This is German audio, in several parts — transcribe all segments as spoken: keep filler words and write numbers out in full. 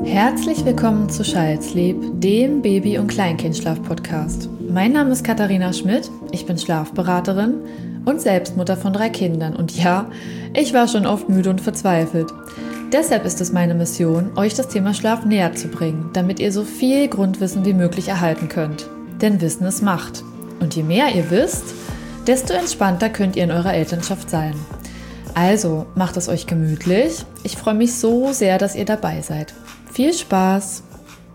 Herzlich willkommen zu Child Sleep, dem Baby- und Kleinkindschlaf-Podcast. Mein Name ist Katharina Schmidt, ich bin Schlafberaterin und Selbstmutter von drei Kindern. Und ja, ich war schon oft müde und verzweifelt. Deshalb ist es meine Mission, euch das Thema Schlaf näher zu bringen, damit ihr so viel Grundwissen wie möglich erhalten könnt. Denn Wissen ist Macht. Und je mehr ihr wisst, desto entspannter könnt ihr in eurer Elternschaft sein. Also, macht es euch gemütlich. Ich freue mich so sehr, dass ihr dabei seid. Viel Spaß!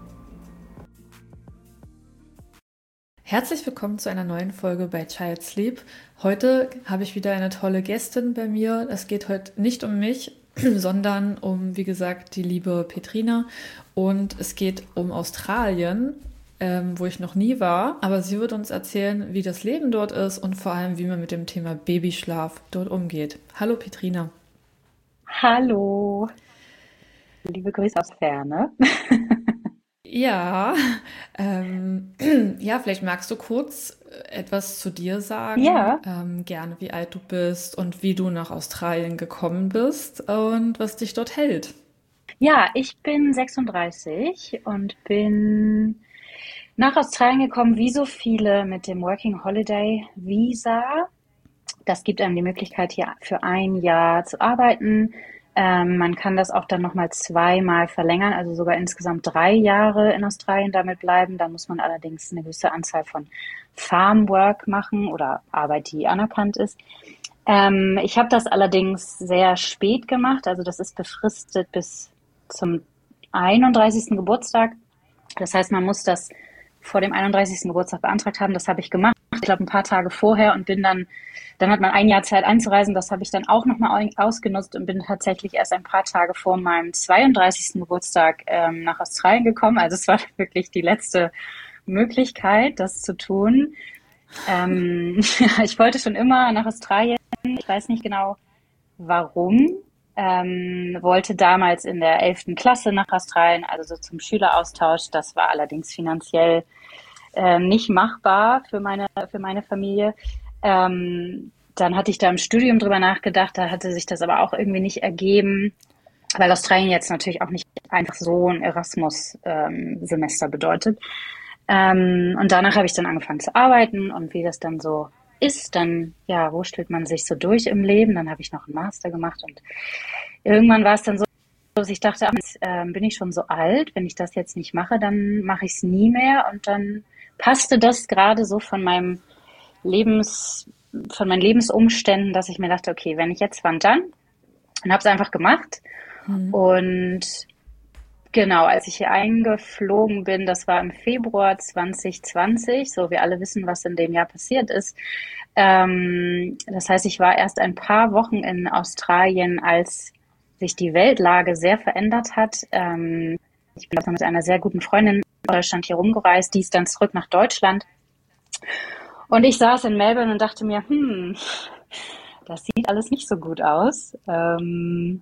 Herzlich willkommen zu einer neuen Folge bei Child Sleep. Heute habe ich wieder eine tolle Gästin bei mir. Es geht heute nicht um mich, sondern um, wie gesagt, die liebe Petrina. Und es geht um Australien, ähm, wo ich noch nie war. Aber sie wird uns erzählen, wie das Leben dort ist und vor allem, wie man mit dem Thema Babyschlaf dort umgeht. Hallo Petrina. Hallo, liebe Grüße aus Ferne. Ja, ähm, ja, vielleicht magst du kurz etwas zu dir sagen, Ja, ähm, gerne wie alt du bist und wie du nach Australien gekommen bist und was dich dort hält. ja, ich bin sechsunddreißig und bin nach Australien gekommen, wie so viele mit dem Working Holiday Visa. Das gibt einem die Möglichkeit, hier für ein Jahr zu arbeiten. Ähm, man kann das auch dann nochmal zweimal verlängern, also sogar insgesamt drei Jahre in Australien damit bleiben. Da muss man allerdings eine gewisse Anzahl von Farmwork machen oder Arbeit, die anerkannt ist. Ähm, ich habe das allerdings sehr spät gemacht, also das ist befristet bis zum einunddreißigsten Geburtstag. Das heißt, man muss das vor dem einunddreißigsten Geburtstag beantragt haben. Das habe ich gemacht, ich glaube ein paar Tage vorher und bin dann, dann hat man ein Jahr Zeit einzureisen. Das habe ich dann auch nochmal ausgenutzt und bin tatsächlich erst ein paar Tage vor meinem zweiunddreißigsten Geburtstag ähm, nach Australien gekommen. Also es war wirklich die letzte Möglichkeit, das zu tun. Ähm, ich wollte schon immer nach Australien. Ich weiß nicht genau warum. Ähm, wollte damals in der elften Klasse nach Australien, also so zum Schüleraustausch. Das war allerdings finanziell äh, nicht machbar für meine, für meine Familie. Ähm, dann hatte ich da im Studium drüber nachgedacht, da hatte sich das aber auch irgendwie nicht ergeben, weil Australien jetzt natürlich auch nicht einfach so ein Erasmus-Semester bedeutet. Ähm, und danach habe ich dann angefangen zu arbeiten und wie das dann so ist, dann ja, wurschtelt man sich so durch im Leben. Dann habe ich noch einen Master gemacht und irgendwann war es dann so, dass ich dachte, ach, jetzt, ähm, bin ich schon so alt, wenn ich das jetzt nicht mache, dann mache ich es nie mehr. Und dann passte das gerade so von meinem Lebens, von meinen Lebensumständen, dass ich mir dachte, okay, wenn ich jetzt wann dann, und habe es einfach gemacht. Hm. Und genau, als ich hier eingeflogen bin, das war im Februar zwanzig zwanzig, so wir alle wissen, was in dem Jahr passiert ist. Ähm, das heißt, ich war erst ein paar Wochen in Australien, als sich die Weltlage sehr verändert hat. Ähm, ich bin mit einer sehr guten Freundin in Deutschland hier rumgereist, die ist dann zurück nach Deutschland. Und ich saß in Melbourne und dachte mir, hm, das sieht alles nicht so gut aus. Ähm,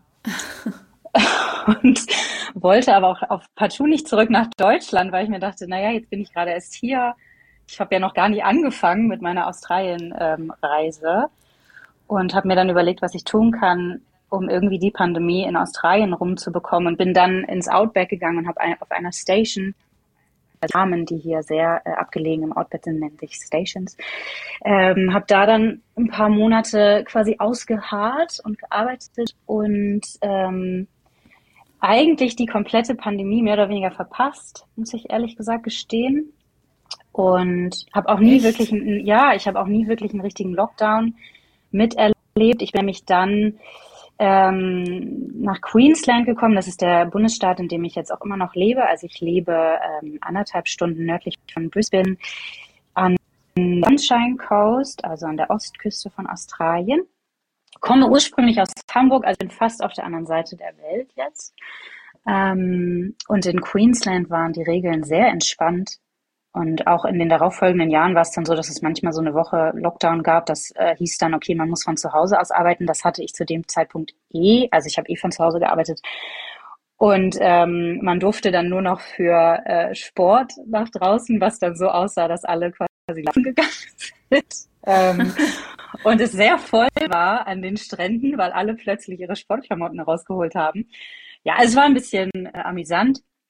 und wollte aber auch auf partout nicht zurück nach Deutschland, weil ich mir dachte, naja, jetzt bin ich gerade erst hier. Ich habe ja noch gar nicht angefangen mit meiner Australien-Reise und habe mir dann überlegt, was ich tun kann, um irgendwie die Pandemie in Australien rumzubekommen und bin dann ins Outback gegangen und habe ein, auf einer Station, Farmen, die hier sehr äh, abgelegen im Outback sind, nennt sich Stations, ähm, habe da dann ein paar Monate quasi ausgeharrt und gearbeitet und ähm, eigentlich die komplette Pandemie mehr oder weniger verpasst, muss ich ehrlich gesagt gestehen. Und habe auch nie wirklich, Echt? einen, ja, ich habe auch nie wirklich einen richtigen Lockdown miterlebt. Ich bin nämlich dann ähm, nach Queensland gekommen. Das ist der Bundesstaat, in dem ich jetzt auch immer noch lebe. Also ich lebe ähm, anderthalb Stunden nördlich von Brisbane an der Sunshine Coast, also an der Ostküste von Australien. Komme ursprünglich aus Hamburg, also bin fast auf der anderen Seite der Welt jetzt. Ähm, und in Queensland waren die Regeln sehr entspannt. Und auch in den darauffolgenden Jahren war es dann so, dass es manchmal so eine Woche Lockdown gab. Das äh, hieß dann, okay, man muss von zu Hause aus arbeiten. Das hatte ich zu dem Zeitpunkt eh. Also ich habe eh von zu Hause gearbeitet. Und ähm, man durfte dann nur noch für äh, Sport nach draußen, was dann so aussah, dass alle quasi laufen gegangen sind. Ähm, und es sehr voll war an den Stränden, weil alle plötzlich ihre Sportklamotten rausgeholt haben. Ja, es war ein bisschen äh, amüsant.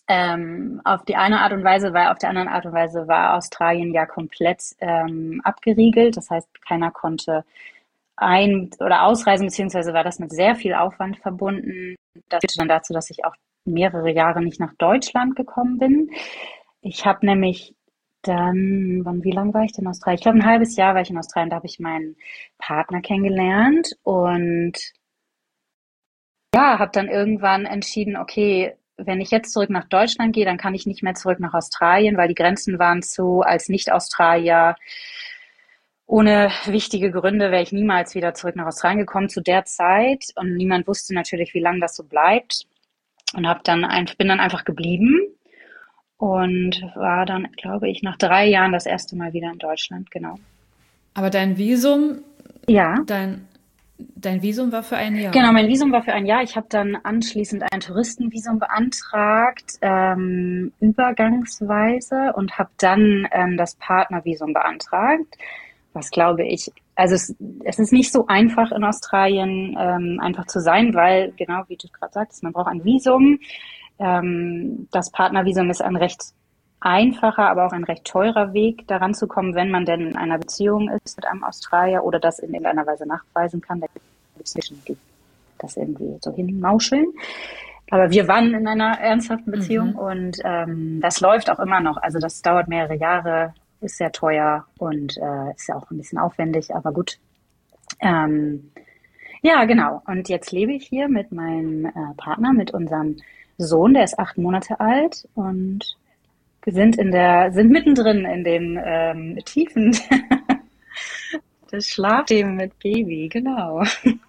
Ähm, auf die eine Art und Weise, weil auf der anderen Art und Weise war Australien ja komplett ähm, abgeriegelt. Das heißt, keiner konnte ein- oder ausreisen, beziehungsweise war das mit sehr viel Aufwand verbunden. Das führte dann dazu, dass ich auch mehrere Jahre nicht nach Deutschland gekommen bin. Ich habe nämlich dann, wann, wie lange war ich denn in Australien? Ich glaube, ein halbes Jahr war ich in Australien, da habe ich meinen Partner kennengelernt und ja, habe dann irgendwann entschieden, okay, wenn ich jetzt zurück nach Deutschland gehe, dann kann ich nicht mehr zurück nach Australien, weil die Grenzen waren zu, als Nicht-Australier, ohne wichtige Gründe wäre ich niemals wieder zurück nach Australien gekommen zu der Zeit und niemand wusste natürlich, wie lange das so bleibt und habe dann ein, bin dann einfach geblieben und war dann, glaube ich, nach drei Jahren das erste Mal wieder in Deutschland, genau. Aber dein Visum, Ja, dein, dein Visum war für ein genau, Jahr. mein Visum war für ein Jahr. Ich habe dann anschließend ein Touristenvisum beantragt, ähm, übergangsweise und habe dann ähm, das Partnervisum beantragt, was glaube ich, also es, es ist nicht so einfach in Australien ähm, einfach zu sein, weil genau wie du gerade sagtest, man braucht ein Visum. Ähm, das Partnervisum ist ein recht einfacher, aber auch ein recht teurer Weg, daran zu kommen, wenn man denn in einer Beziehung ist mit einem Australier oder das in irgendeiner Weise nachweisen kann. Da gibt es Menschen, die das irgendwie so hinmauscheln. Aber wir waren in einer ernsthaften Beziehung Mhm. und ähm, das läuft auch immer noch. Also das dauert mehrere Jahre, ist sehr teuer und äh, ist ja auch ein bisschen aufwendig, aber gut. Ähm, ja, genau. Und jetzt lebe ich hier mit meinem äh, Partner, mit unserem Sohn, der ist acht Monate alt und wir sind in der, sind mittendrin in den ähm, Tiefen des Schlafthemen mit Baby, genau.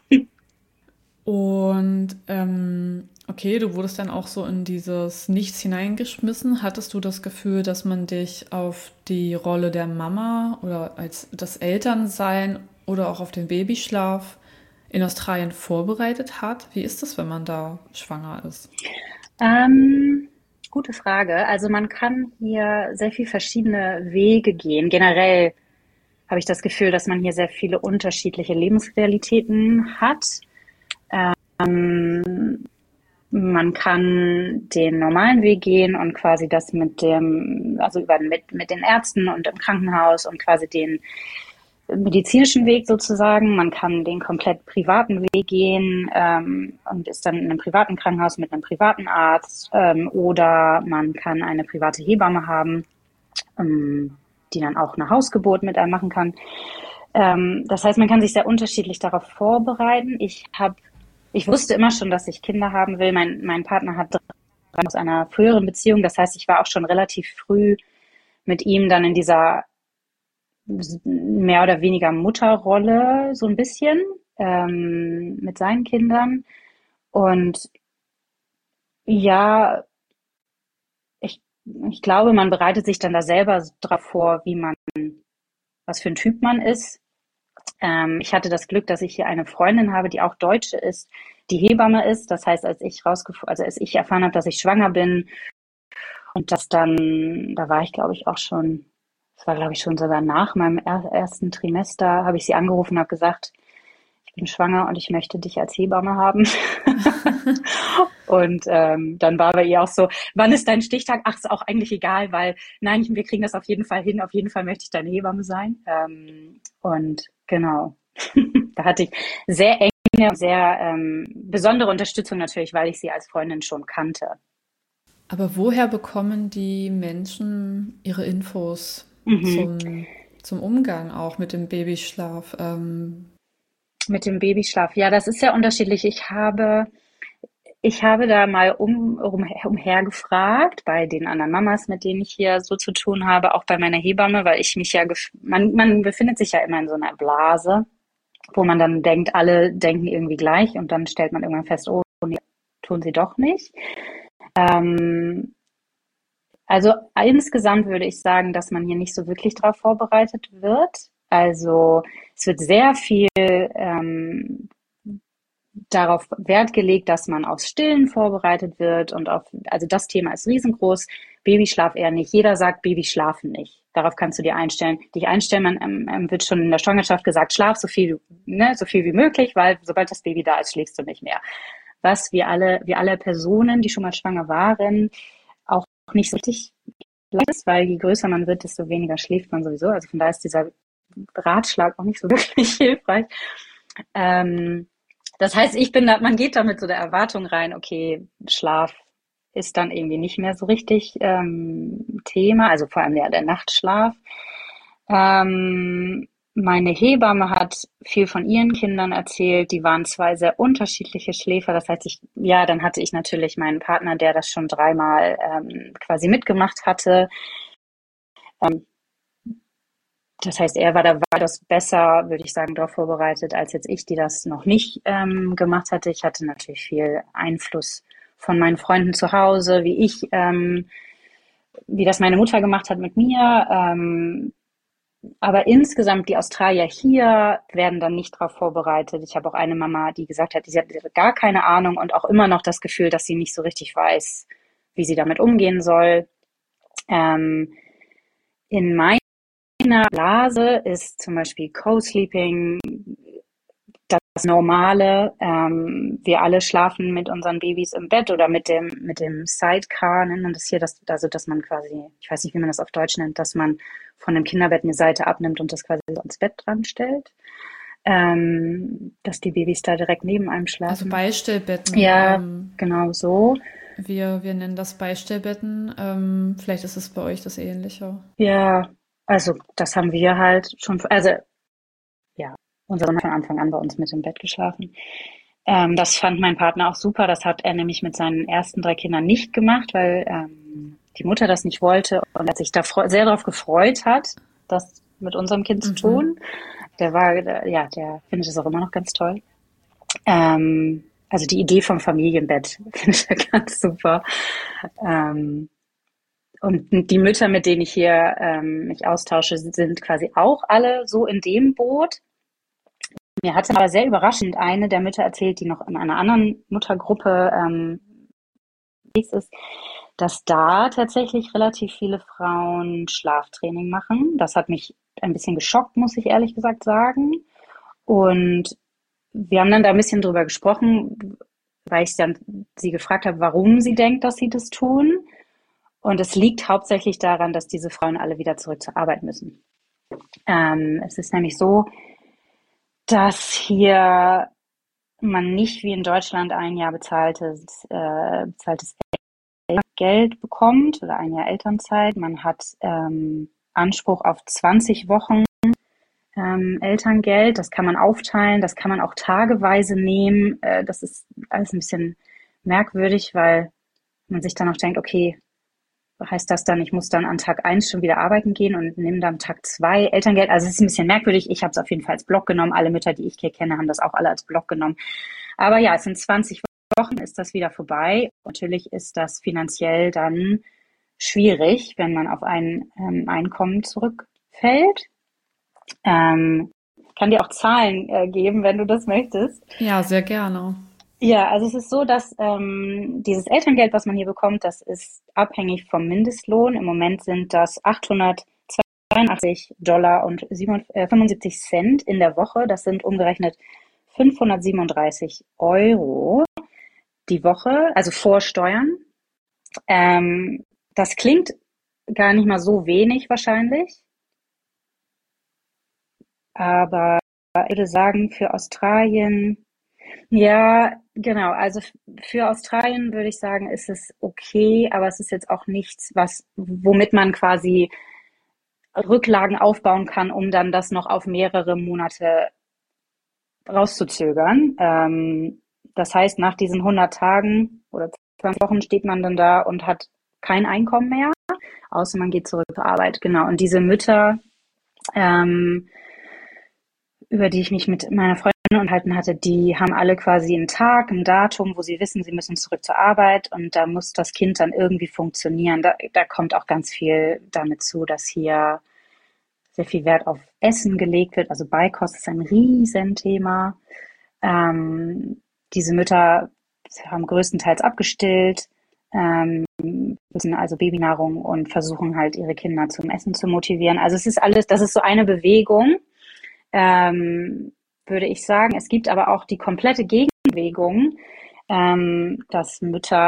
Und ähm, okay, du wurdest dann auch so in dieses Nichts hineingeschmissen. Hattest du das Gefühl, dass man dich auf die Rolle der Mama oder als das Elternsein oder auch auf den Babyschlaf in Australien vorbereitet hat? Wie ist das, wenn man da schwanger ist? Ähm, gute Frage. Also man kann hier sehr viel verschiedene Wege gehen. Generell habe ich das Gefühl, dass man hier sehr viele unterschiedliche Lebensrealitäten hat. Ähm, Man kann den normalen Weg gehen und quasi das mit dem, also über mit, mit den Ärzten und im Krankenhaus und quasi den medizinischen Weg sozusagen. Man kann den komplett privaten Weg gehen ähm, und ist dann in einem privaten Krankenhaus mit einem privaten Arzt ähm, oder man kann eine private Hebamme haben, ähm, die dann auch eine Hausgeburt mit einem machen kann. Ähm, das heißt, man kann sich sehr unterschiedlich darauf vorbereiten. Ich habe, ich wusste immer schon, dass ich Kinder haben will. Mein, mein Partner hat drei aus einer früheren Beziehung. Das heißt, ich war auch schon relativ früh mit ihm dann in dieser mehr oder weniger Mutterrolle, so ein bisschen, ähm, mit seinen Kindern. Und ja, ich, ich glaube, man bereitet sich dann da selber drauf vor, wie man, was für ein Typ man ist. Ähm, ich hatte das Glück, dass ich hier eine Freundin habe, die auch Deutsche ist, die Hebamme ist. Das heißt, als ich rausgefunden, also als ich erfahren habe, dass ich schwanger bin und das dann, da war ich glaube ich auch schon, das war glaube ich schon sogar nach meinem er ersten Trimester, habe ich sie angerufen und habe gesagt, ich bin schwanger und ich möchte dich als Hebamme haben. Und ähm, dann war bei ihr auch so, wann ist dein Stichtag? Ach, ist auch eigentlich egal, weil nein, wir kriegen das auf jeden Fall hin. Auf jeden Fall möchte ich deine Hebamme sein. Ähm, und genau, da hatte ich sehr enge, sehr ähm, besondere Unterstützung natürlich, weil ich sie als Freundin schon kannte. Aber woher bekommen die Menschen ihre Infos Mhm. zum, zum Umgang auch mit dem Babyschlaf? Ähm, Mit dem Babyschlaf. Ja, das ist ja unterschiedlich. Ich habe Ich habe da mal um, um, umher gefragt bei den anderen Mamas, mit denen ich hier so zu tun habe, auch bei meiner Hebamme, weil ich mich ja, gef- man, man befindet sich ja immer in so einer Blase, wo man dann denkt, alle denken irgendwie gleich und dann stellt man irgendwann fest, oh, nee, tun sie doch nicht. Ähm, also insgesamt würde ich sagen, dass man hier nicht so wirklich darauf vorbereitet wird. Also es wird sehr viel ähm, darauf Wert gelegt, dass man aufs Stillen vorbereitet wird und auf, also das Thema ist riesengroß. Babyschlaf eher nicht. Jeder sagt, Babys schlafen nicht. Darauf kannst du dir einstellen, dich einstellen. Man ähm, ähm, wird schon in der Schwangerschaft gesagt, schlaf so viel, ne, so viel wie möglich, weil sobald das Baby da ist, schläfst du nicht mehr. Was wir alle, wir alle Personen, die schon mal schwanger waren, nicht so richtig leicht ist, weil je größer man wird, desto weniger schläft man sowieso. Also von daher ist dieser Ratschlag auch nicht so wirklich hilfreich. Ähm, das heißt, ich bin da, man geht da mit so der Erwartung rein, okay, Schlaf ist dann irgendwie nicht mehr so richtig ähm, Thema, also vor allem ja der Nachtschlaf. Ähm, meine Hebamme hat viel von ihren Kindern erzählt. Die waren zwei sehr unterschiedliche Schläfer. Das heißt, ich, ja, dann hatte ich natürlich meinen Partner, der das schon dreimal ähm, quasi mitgemacht hatte. Ähm, das heißt, er war da weitaus besser, würde ich sagen, darauf vorbereitet, als jetzt ich, die das noch nicht ähm, gemacht hatte. Ich hatte natürlich viel Einfluss von meinen Freunden zu Hause, wie ich, ähm, wie das meine Mutter gemacht hat mit mir. Ähm, aber insgesamt, die Australier hier werden dann nicht darauf vorbereitet. Ich habe auch eine Mama, die gesagt hat, sie hat gar keine Ahnung und auch immer noch das Gefühl, dass sie nicht so richtig weiß, wie sie damit umgehen soll. Ähm, in meiner Blase ist zum Beispiel Co-Sleeping das Normale. Ähm, wir alle schlafen mit unseren Babys im Bett oder mit dem, mit dem Sidecar, nennt man das hier, das, also dass man quasi, ich weiß nicht, wie man das auf Deutsch nennt, dass man von dem Kinderbett eine Seite abnimmt und das quasi so ans Bett dran stellt. Ähm, dass die Babys da direkt neben einem Also schlafen. Beistellbetten. Ja, Ähm, genau so. wir, wir nennen das Beistellbetten. Ähm, vielleicht ist es bei euch das Ähnliche. Ja, also das haben wir halt schon, also ja, unser Sohn hat von Anfang an bei uns mit im Bett geschlafen. Ähm, das fand mein Partner auch super. Das hat er nämlich mit seinen ersten drei Kindern nicht gemacht, weil ähm, die Mutter das nicht wollte und er sich da freu- sehr darauf gefreut hat, das mit unserem Kind zu Mhm. tun. Der war, der, ja, der findet es auch immer noch ganz toll. Ähm, also die Idee vom Familienbett finde ich ganz super. Ähm, und die Mütter, mit denen ich hier ähm, mich austausche, sind quasi auch alle so in dem Boot. Mir hat aber sehr überraschend eine der Mütter erzählt, die noch in einer anderen Muttergruppe ähm, ist, dass da tatsächlich relativ viele Frauen Schlaftraining machen. Das hat mich ein bisschen geschockt, muss ich ehrlich gesagt sagen. Und wir haben dann da ein bisschen drüber gesprochen, weil ich dann sie gefragt habe, warum sie denkt, dass sie das tun. Und es liegt hauptsächlich daran, dass diese Frauen alle wieder zurück zur Arbeit müssen. Ähm, es ist nämlich so, dass hier man nicht wie in Deutschland ein Jahr bezahltes, äh, bezahltes Geld bekommt oder ein Jahr Elternzeit. Man hat ähm, Anspruch auf zwanzig Wochen ähm, Elterngeld. Das kann man aufteilen, das kann man auch tageweise nehmen. Äh, das ist alles ein bisschen merkwürdig, weil man sich dann auch denkt, okay, heißt das dann, ich muss dann an Tag eins schon wieder arbeiten gehen und nehme dann Tag zwei Elterngeld. Also es ist ein bisschen merkwürdig. Ich habe es auf jeden Fall als Block genommen. Alle Mütter, die ich hier kenne, haben das auch alle als Block genommen. Aber ja, es sind zwanzig Wochen, ist das wieder vorbei. Natürlich ist das finanziell dann schwierig, wenn man auf ein ähm, Einkommen zurückfällt. Ähm, kann dir auch Zahlen äh, geben, wenn du das möchtest. Ja, sehr gerne. Ja, also es ist so, dass ähm, dieses Elterngeld, was man hier bekommt, das ist abhängig vom Mindestlohn. Im Moment sind das achthundertzweiundachtzig Dollar und fünfundsiebzig Cent in der Woche. Das sind umgerechnet fünfhundertsiebenunddreißig Euro die Woche, also vor Steuern. Ähm, das klingt gar nicht mal so wenig wahrscheinlich, aber ich würde sagen, für Australien, ja, genau, also f- für Australien würde ich sagen, ist es okay, aber es ist jetzt auch nichts, was, womit man quasi Rücklagen aufbauen kann, um dann das noch auf mehrere Monate rauszuzögern. Ähm, das heißt, nach diesen hundert Tagen oder zwanzig Wochen steht man dann da und hat kein Einkommen mehr, außer man geht zurück zur Arbeit. Genau. Und diese Mütter, ähm, über die ich mich mit meiner Freundin unterhalten hatte, die haben alle quasi einen Tag, ein Datum, wo sie wissen, sie müssen zurück zur Arbeit und da muss das Kind dann irgendwie funktionieren. Da, da kommt auch ganz viel damit zu, dass hier sehr viel Wert auf Essen gelegt wird. Also Beikost ist ein Riesenthema. Ähm, diese Mütter haben größtenteils abgestillt, ähm, müssen also Babynahrung und versuchen halt ihre Kinder zum Essen zu motivieren. Also es ist alles, das ist so eine Bewegung, ähm, würde ich sagen. Es gibt aber auch die komplette Gegenbewegung, ähm, dass Mütter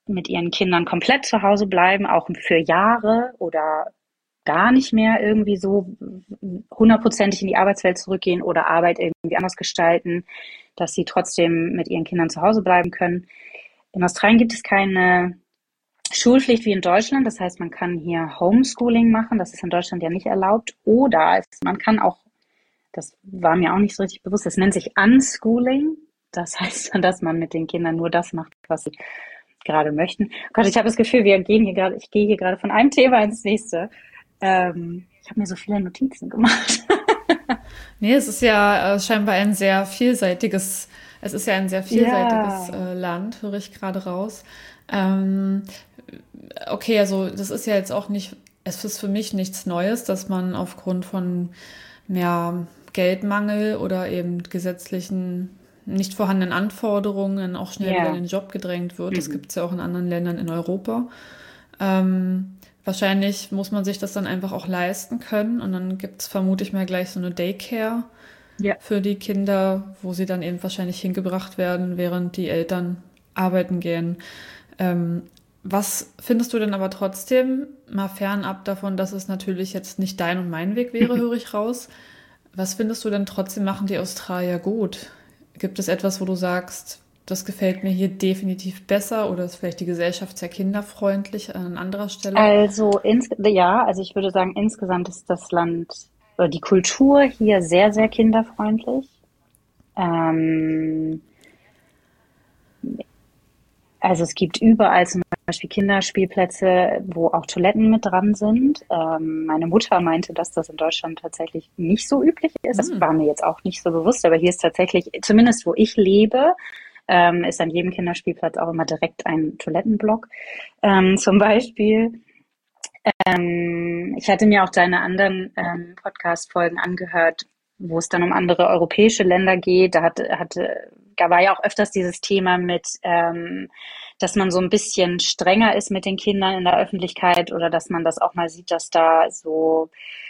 mit ihren Kindern komplett zu Hause bleiben, auch für Jahre oder gar nicht mehr irgendwie so hundertprozentig in die Arbeitswelt zurückgehen oder Arbeit irgendwie anders gestalten, dass sie trotzdem mit ihren Kindern zu Hause bleiben können. In Australien gibt es keine Schulpflicht wie in Deutschland. Das heißt, man kann hier Homeschooling machen. Das ist in Deutschland ja nicht erlaubt. Oder es, man kann auch, das war mir auch nicht so richtig bewusst, das nennt sich Unschooling. Das heißt dann, dass man mit den Kindern nur das macht, was sie gerade möchten. Gott, ich habe das Gefühl, wir gehen hier gerade, ich gehe hier gerade von einem Thema ins nächste. Ähm, ich habe mir so viele Notizen gemacht. Nee, es ist ja äh, scheinbar ein sehr vielseitiges, es ist ja ein sehr vielseitiges Ja. äh, Land, höre ich gerade raus. Ähm, okay, also das ist ja jetzt auch nicht, es ist für mich nichts Neues, dass man aufgrund von ja, Geldmangel oder eben gesetzlichen nicht vorhandenen Anforderungen auch schnell wieder in Ja. den Job gedrängt wird. Das Mhm. gibt es ja auch in anderen Ländern in Europa. Ähm, wahrscheinlich muss man sich das dann einfach auch leisten können und dann gibt es, vermute ich mal, gleich so eine Daycare Ja. für die Kinder, wo sie dann eben wahrscheinlich hingebracht werden, während die Eltern arbeiten gehen. Ähm, was findest du denn aber trotzdem, mal fernab davon, dass es natürlich jetzt nicht dein und mein Weg wäre, höre ich raus, was findest du denn trotzdem machen die Australier gut? Gibt es etwas, wo du sagst, das gefällt mir hier definitiv besser oder ist vielleicht die Gesellschaft sehr kinderfreundlich an anderer Stelle? Also ins, ja, also ich würde sagen, insgesamt ist das Land oder die Kultur hier sehr, sehr kinderfreundlich. Ähm, also es gibt überall zum Beispiel Kinderspielplätze, wo auch Toiletten mit dran sind. Ähm, meine Mutter meinte, dass das in Deutschland tatsächlich nicht so üblich ist. Das Hm. war mir jetzt auch nicht so bewusst, aber hier ist tatsächlich, zumindest wo ich lebe, ähm, ist an jedem Kinderspielplatz auch immer direkt ein Toilettenblock, ähm, zum Beispiel. Ähm, ich hatte mir auch deine anderen ähm, Podcast-Folgen angehört, wo es dann um andere europäische Länder geht. Da hatte, hatte, da war ja auch öfters dieses Thema mit, ähm, dass man so ein bisschen strenger ist mit den Kindern in der Öffentlichkeit oder dass man das auch mal sieht, dass da so,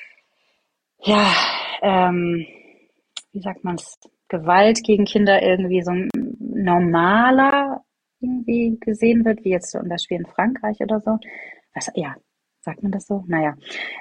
ja, ähm, wie sagt man es, Gewalt gegen Kinder irgendwie so normaler irgendwie gesehen wird, wie jetzt zum Beispiel in Frankreich oder so. Was, ja, sagt man das so? Naja.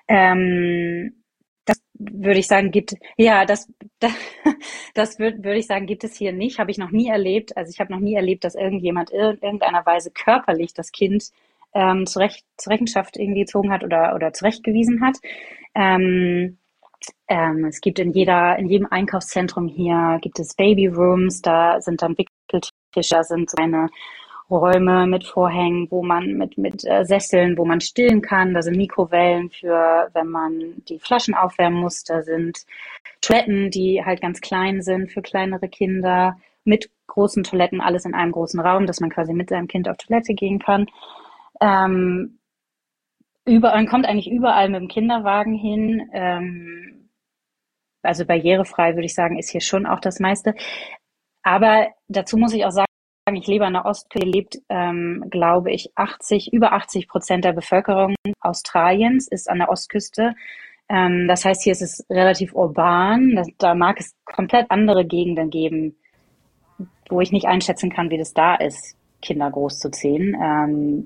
Ähm, das würde ich sagen, gibt, ja, das, das, das würde, würde ich sagen, gibt es hier nicht, habe ich noch nie erlebt. Also ich habe noch nie erlebt, dass irgendjemand in irgendeiner Weise körperlich das Kind ähm, zurecht, zur Rechenschaft irgendwie gezogen hat oder, oder zurechtgewiesen hat. Ähm, ähm, es gibt in jeder, in jedem Einkaufszentrum hier gibt es Babyrooms, da sind dann Wickeltische, da sind so eine Räume mit Vorhängen, wo man mit, mit äh, Sesseln, wo man stillen kann. Da sind Mikrowellen für, wenn man die Flaschen aufwärmen muss. Da sind Toiletten, die halt ganz klein sind für kleinere Kinder, mit großen Toiletten, alles in einem großen Raum, dass man quasi mit seinem Kind auf Toilette gehen kann. Ähm, überall, man kommt eigentlich überall mit dem Kinderwagen hin. Ähm, also barrierefrei würde ich sagen, ist hier schon auch das meiste. Aber dazu muss ich auch sagen, ich lebe an der Ostküste, hier lebt, ähm, glaube ich, achtzig, über achtzig Prozent der Bevölkerung Australiens ist an der Ostküste. Ähm, das heißt, hier ist es relativ urban. Das, da mag es komplett andere Gegenden geben, wo ich nicht einschätzen kann, wie das da ist, Kinder großzuziehen. Ähm,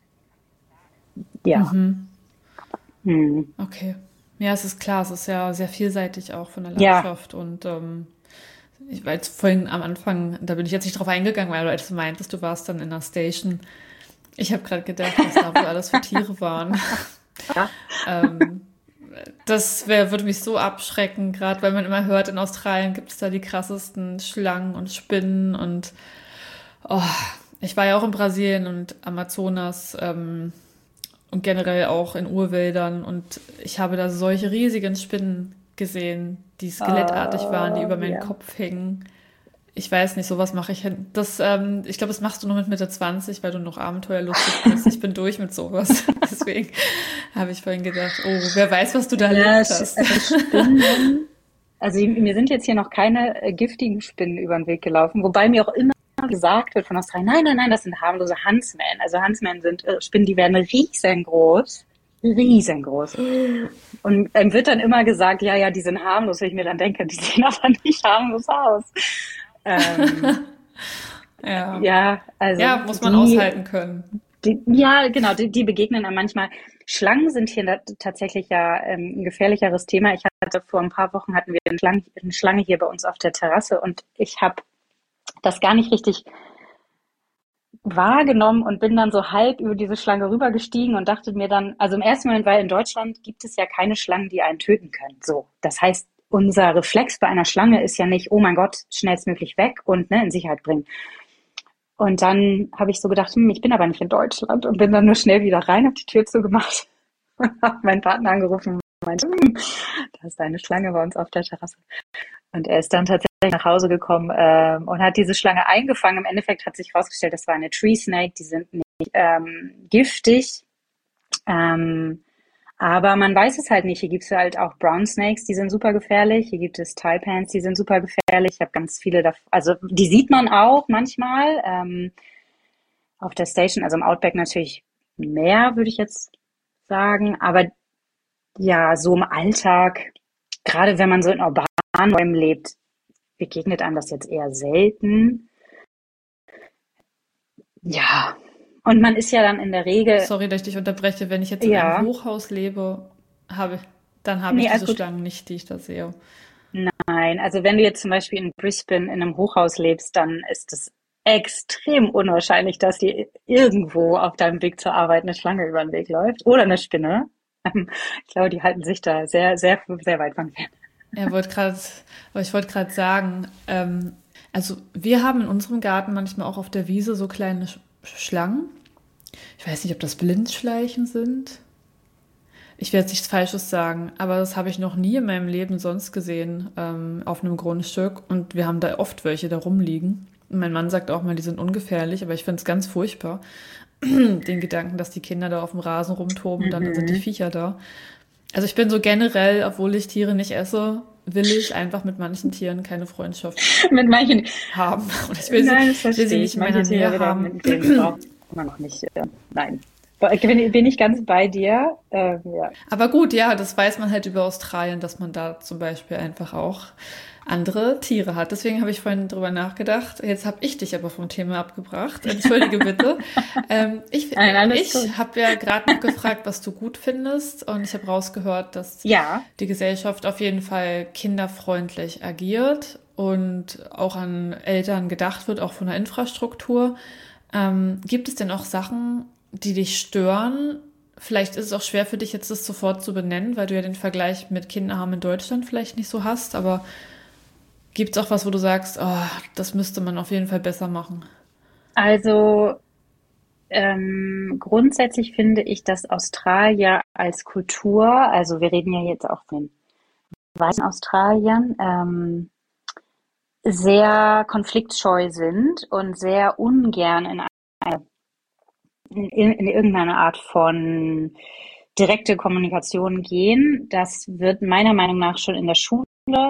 ja. Mhm. Hm. Okay. Ja, es ist klar, es ist ja sehr vielseitig auch von der Ja. Landschaft und ähm, ich war jetzt vorhin am Anfang, da bin ich jetzt nicht drauf eingegangen, weil du als du meintest, du warst dann in einer Station. Ich habe gerade gedacht, was da wohl alles für Tiere waren. Ja. ähm, das wär, würde mich so abschrecken, gerade weil man immer hört, in Australien gibt es da die krassesten Schlangen und Spinnen und oh, ich war ja auch in Brasilien und Amazonas ähm, und generell auch in Urwäldern und ich habe da solche riesigen Spinnen gesehen, die skelettartig waren, die Uh, über meinen ja. Kopf hingen. Ich weiß nicht, sowas mache ich. Das, ähm, ich glaube, das machst du nur mit Mitte zwanzig, weil du noch abenteuerlustig bist. Ich bin durch mit sowas. Deswegen habe ich vorhin gedacht, oh, wer weiß, was du da Ja, erlebt Sch- hast. also Spinnen. Also mir sind jetzt hier noch keine äh, giftigen Spinnen über den Weg gelaufen, wobei mir auch immer gesagt wird von Australien, nein, nein, nein, das sind harmlose Huntsmen. Also Huntsmen sind äh, Spinnen, die werden riesengroß. Riesengroß. Und einem wird dann immer gesagt, ja, ja, die sind harmlos, wenn ich mir dann denke, die sehen aber nicht harmlos aus. Ähm, Ja, Ja, also ja, muss man die, aushalten können. die ja, genau, die, die begegnen einem manchmal. Schlangen sind hier da- tatsächlich ja ähm, ein gefährlicheres Thema. Ich hatte vor ein paar Wochen hatten wir eine Schlange, eine Schlange hier bei uns auf der Terrasse und ich habe das gar nicht richtig wahrgenommen und bin dann so halb über diese Schlange rübergestiegen und dachte mir dann, also im ersten Moment, weil in Deutschland gibt es ja keine Schlangen, die einen töten können. So, das heißt, unser Reflex bei einer Schlange ist ja nicht, oh mein Gott, schnellstmöglich weg und ne, in Sicherheit bringen. Und dann habe ich so gedacht, hm, ich bin aber nicht in Deutschland und bin dann nur schnell wieder rein, habe die Tür zugemacht und habe meinen Partner angerufen und meinte, hm, da ist eine Schlange bei uns auf der Terrasse. Und er ist dann tatsächlich nach Hause gekommen ähm, und hat diese Schlange eingefangen. Im Endeffekt hat sich herausgestellt, das war eine Tree Snake, die sind nicht ähm, giftig. Ähm, aber man weiß es halt nicht. Hier gibt es halt auch Brown Snakes, die sind super gefährlich. Hier gibt es Taipans, die sind super gefährlich. Ich habe ganz viele davon. Also die sieht man auch manchmal ähm, auf der Station, also im Outback natürlich mehr, würde ich jetzt sagen. Aber ja, so im Alltag, gerade wenn man so in urbanen Räumen lebt, begegnet einem das jetzt eher selten. Ja, und man ist ja dann in der Regel, Sorry, dass ich dich unterbreche. Wenn ich jetzt in einem ja, Hochhaus lebe, habe, dann habe ich nee, alles diese gut. Schlangen nicht, die ich da sehe. Nein, also wenn du jetzt zum Beispiel in Brisbane in einem Hochhaus lebst, dann ist es extrem unwahrscheinlich, dass dir irgendwo auf deinem Weg zur Arbeit eine Schlange über den Weg läuft oder eine Spinne. Ich glaube, die halten sich da sehr, sehr, sehr weit von fern. Er wollte gerade, aber ich wollte gerade sagen, ähm, also wir haben in unserem Garten manchmal auch auf der Wiese so kleine Sch Schlangen. Ich weiß nicht, ob das Blindschleichen sind. Ich werde jetzt nichts Falsches sagen, aber das habe ich noch nie in meinem Leben sonst gesehen ähm, auf einem Grundstück. Und wir haben da oft welche da rumliegen. Und mein Mann sagt auch mal, die sind ungefährlich, aber ich finde es ganz furchtbar, den Gedanken, dass die Kinder da auf dem Rasen rumtoben und dann sind die Mhm. Viecher da. Also ich bin so generell, obwohl ich Tiere nicht esse, will ich einfach mit manchen Tieren keine Freundschaft Mit manchen, haben. Und ich will sie, nein, das ich will sie verstehe nicht ich. in Manche meiner Tiere Nähe wieder haben. mit denen braucht man noch nicht. Äh, nein. Bin, bin ich ganz bei dir. Äh, ja. Aber gut, ja, das weiß man halt über Australien, dass man da zum Beispiel einfach auch andere Tiere hat. Deswegen habe ich vorhin drüber nachgedacht. Jetzt habe ich dich aber vom Thema abgebracht. Entschuldige bitte. Ähm, ich Nein, alles gut. ich habe ja gerade noch gefragt, was du gut findest. Und ich habe rausgehört, dass Ja, die Gesellschaft auf jeden Fall kinderfreundlich agiert und auch an Eltern gedacht wird, auch von der Infrastruktur. Ähm, gibt es denn auch Sachen, die dich stören? Vielleicht ist es auch schwer für dich jetzt das sofort zu benennen, weil du ja den Vergleich mit Kinderarmen in Deutschland vielleicht nicht so hast, aber gibt es auch was, wo du sagst, oh, das müsste man auf jeden Fall besser machen? also ähm, grundsätzlich finde ich, dass Australier als Kultur, also wir reden ja jetzt auch von den weißen Australiern, ähm, sehr konfliktscheu sind und sehr ungern in, eine, in, in irgendeine Art von direkte Kommunikation gehen. Das wird meiner Meinung nach schon in der Schule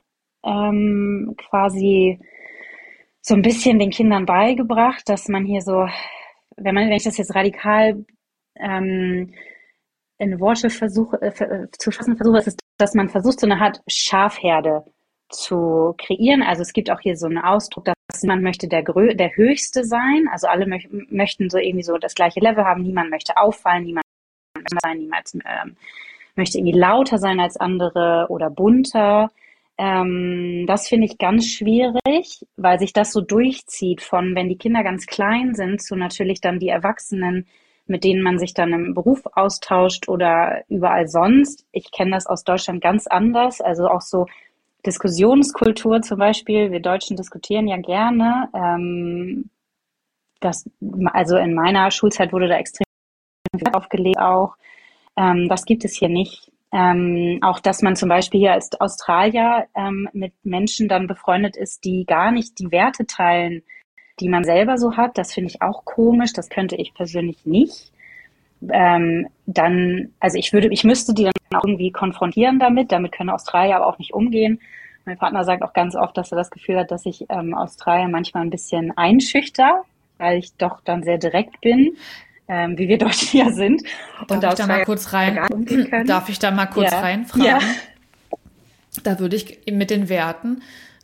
ähm, quasi so ein bisschen den Kindern beigebracht, dass man hier so, wenn man, wenn ich das jetzt radikal ähm, in Worte versuche äh, ver- zu fassen versuche, ist es, dass man versucht, so eine Art Schafherde zu kreieren. Also es gibt auch hier so einen Ausdruck, dass niemand möchte der, Grö der Höchste sein. Also alle möch möchten so irgendwie so das gleiche Level haben. Niemand möchte auffallen, niemand möchte sein, niemand ähm, möchte irgendwie lauter sein als andere oder bunter. Ähm, das finde ich ganz schwierig, weil sich das so durchzieht von, wenn die Kinder ganz klein sind, zu natürlich dann die Erwachsenen, mit denen man sich dann im Beruf austauscht oder überall sonst. Ich kenne das aus Deutschland ganz anders, also auch so Diskussionskultur zum Beispiel. Wir Deutschen diskutieren ja gerne. Ähm, das, also in meiner Schulzeit wurde da extrem viel Wert aufgelegt auch. Ähm, das gibt es hier nicht. Ähm, auch, dass man zum Beispiel hier als Australier ähm, mit Menschen dann befreundet ist, die gar nicht die Werte teilen, die man selber so hat. Das finde ich auch komisch. Das könnte ich persönlich nicht. Ähm, dann, also ich würde, ich müsste die dann auch irgendwie konfrontieren damit. Damit können Australier aber auch nicht umgehen. Mein Partner sagt auch ganz oft, dass er das Gefühl hat, dass ich ähm, Australier manchmal ein bisschen einschüchter, weil ich doch dann sehr direkt bin, ähm, wie wir Deutschen ja sind und Darf ich da mal Australier kurz rein, gar nicht umgehen können. darf ich da mal kurz Ja, ja, reinfragen? Da würde ich mit den Werten,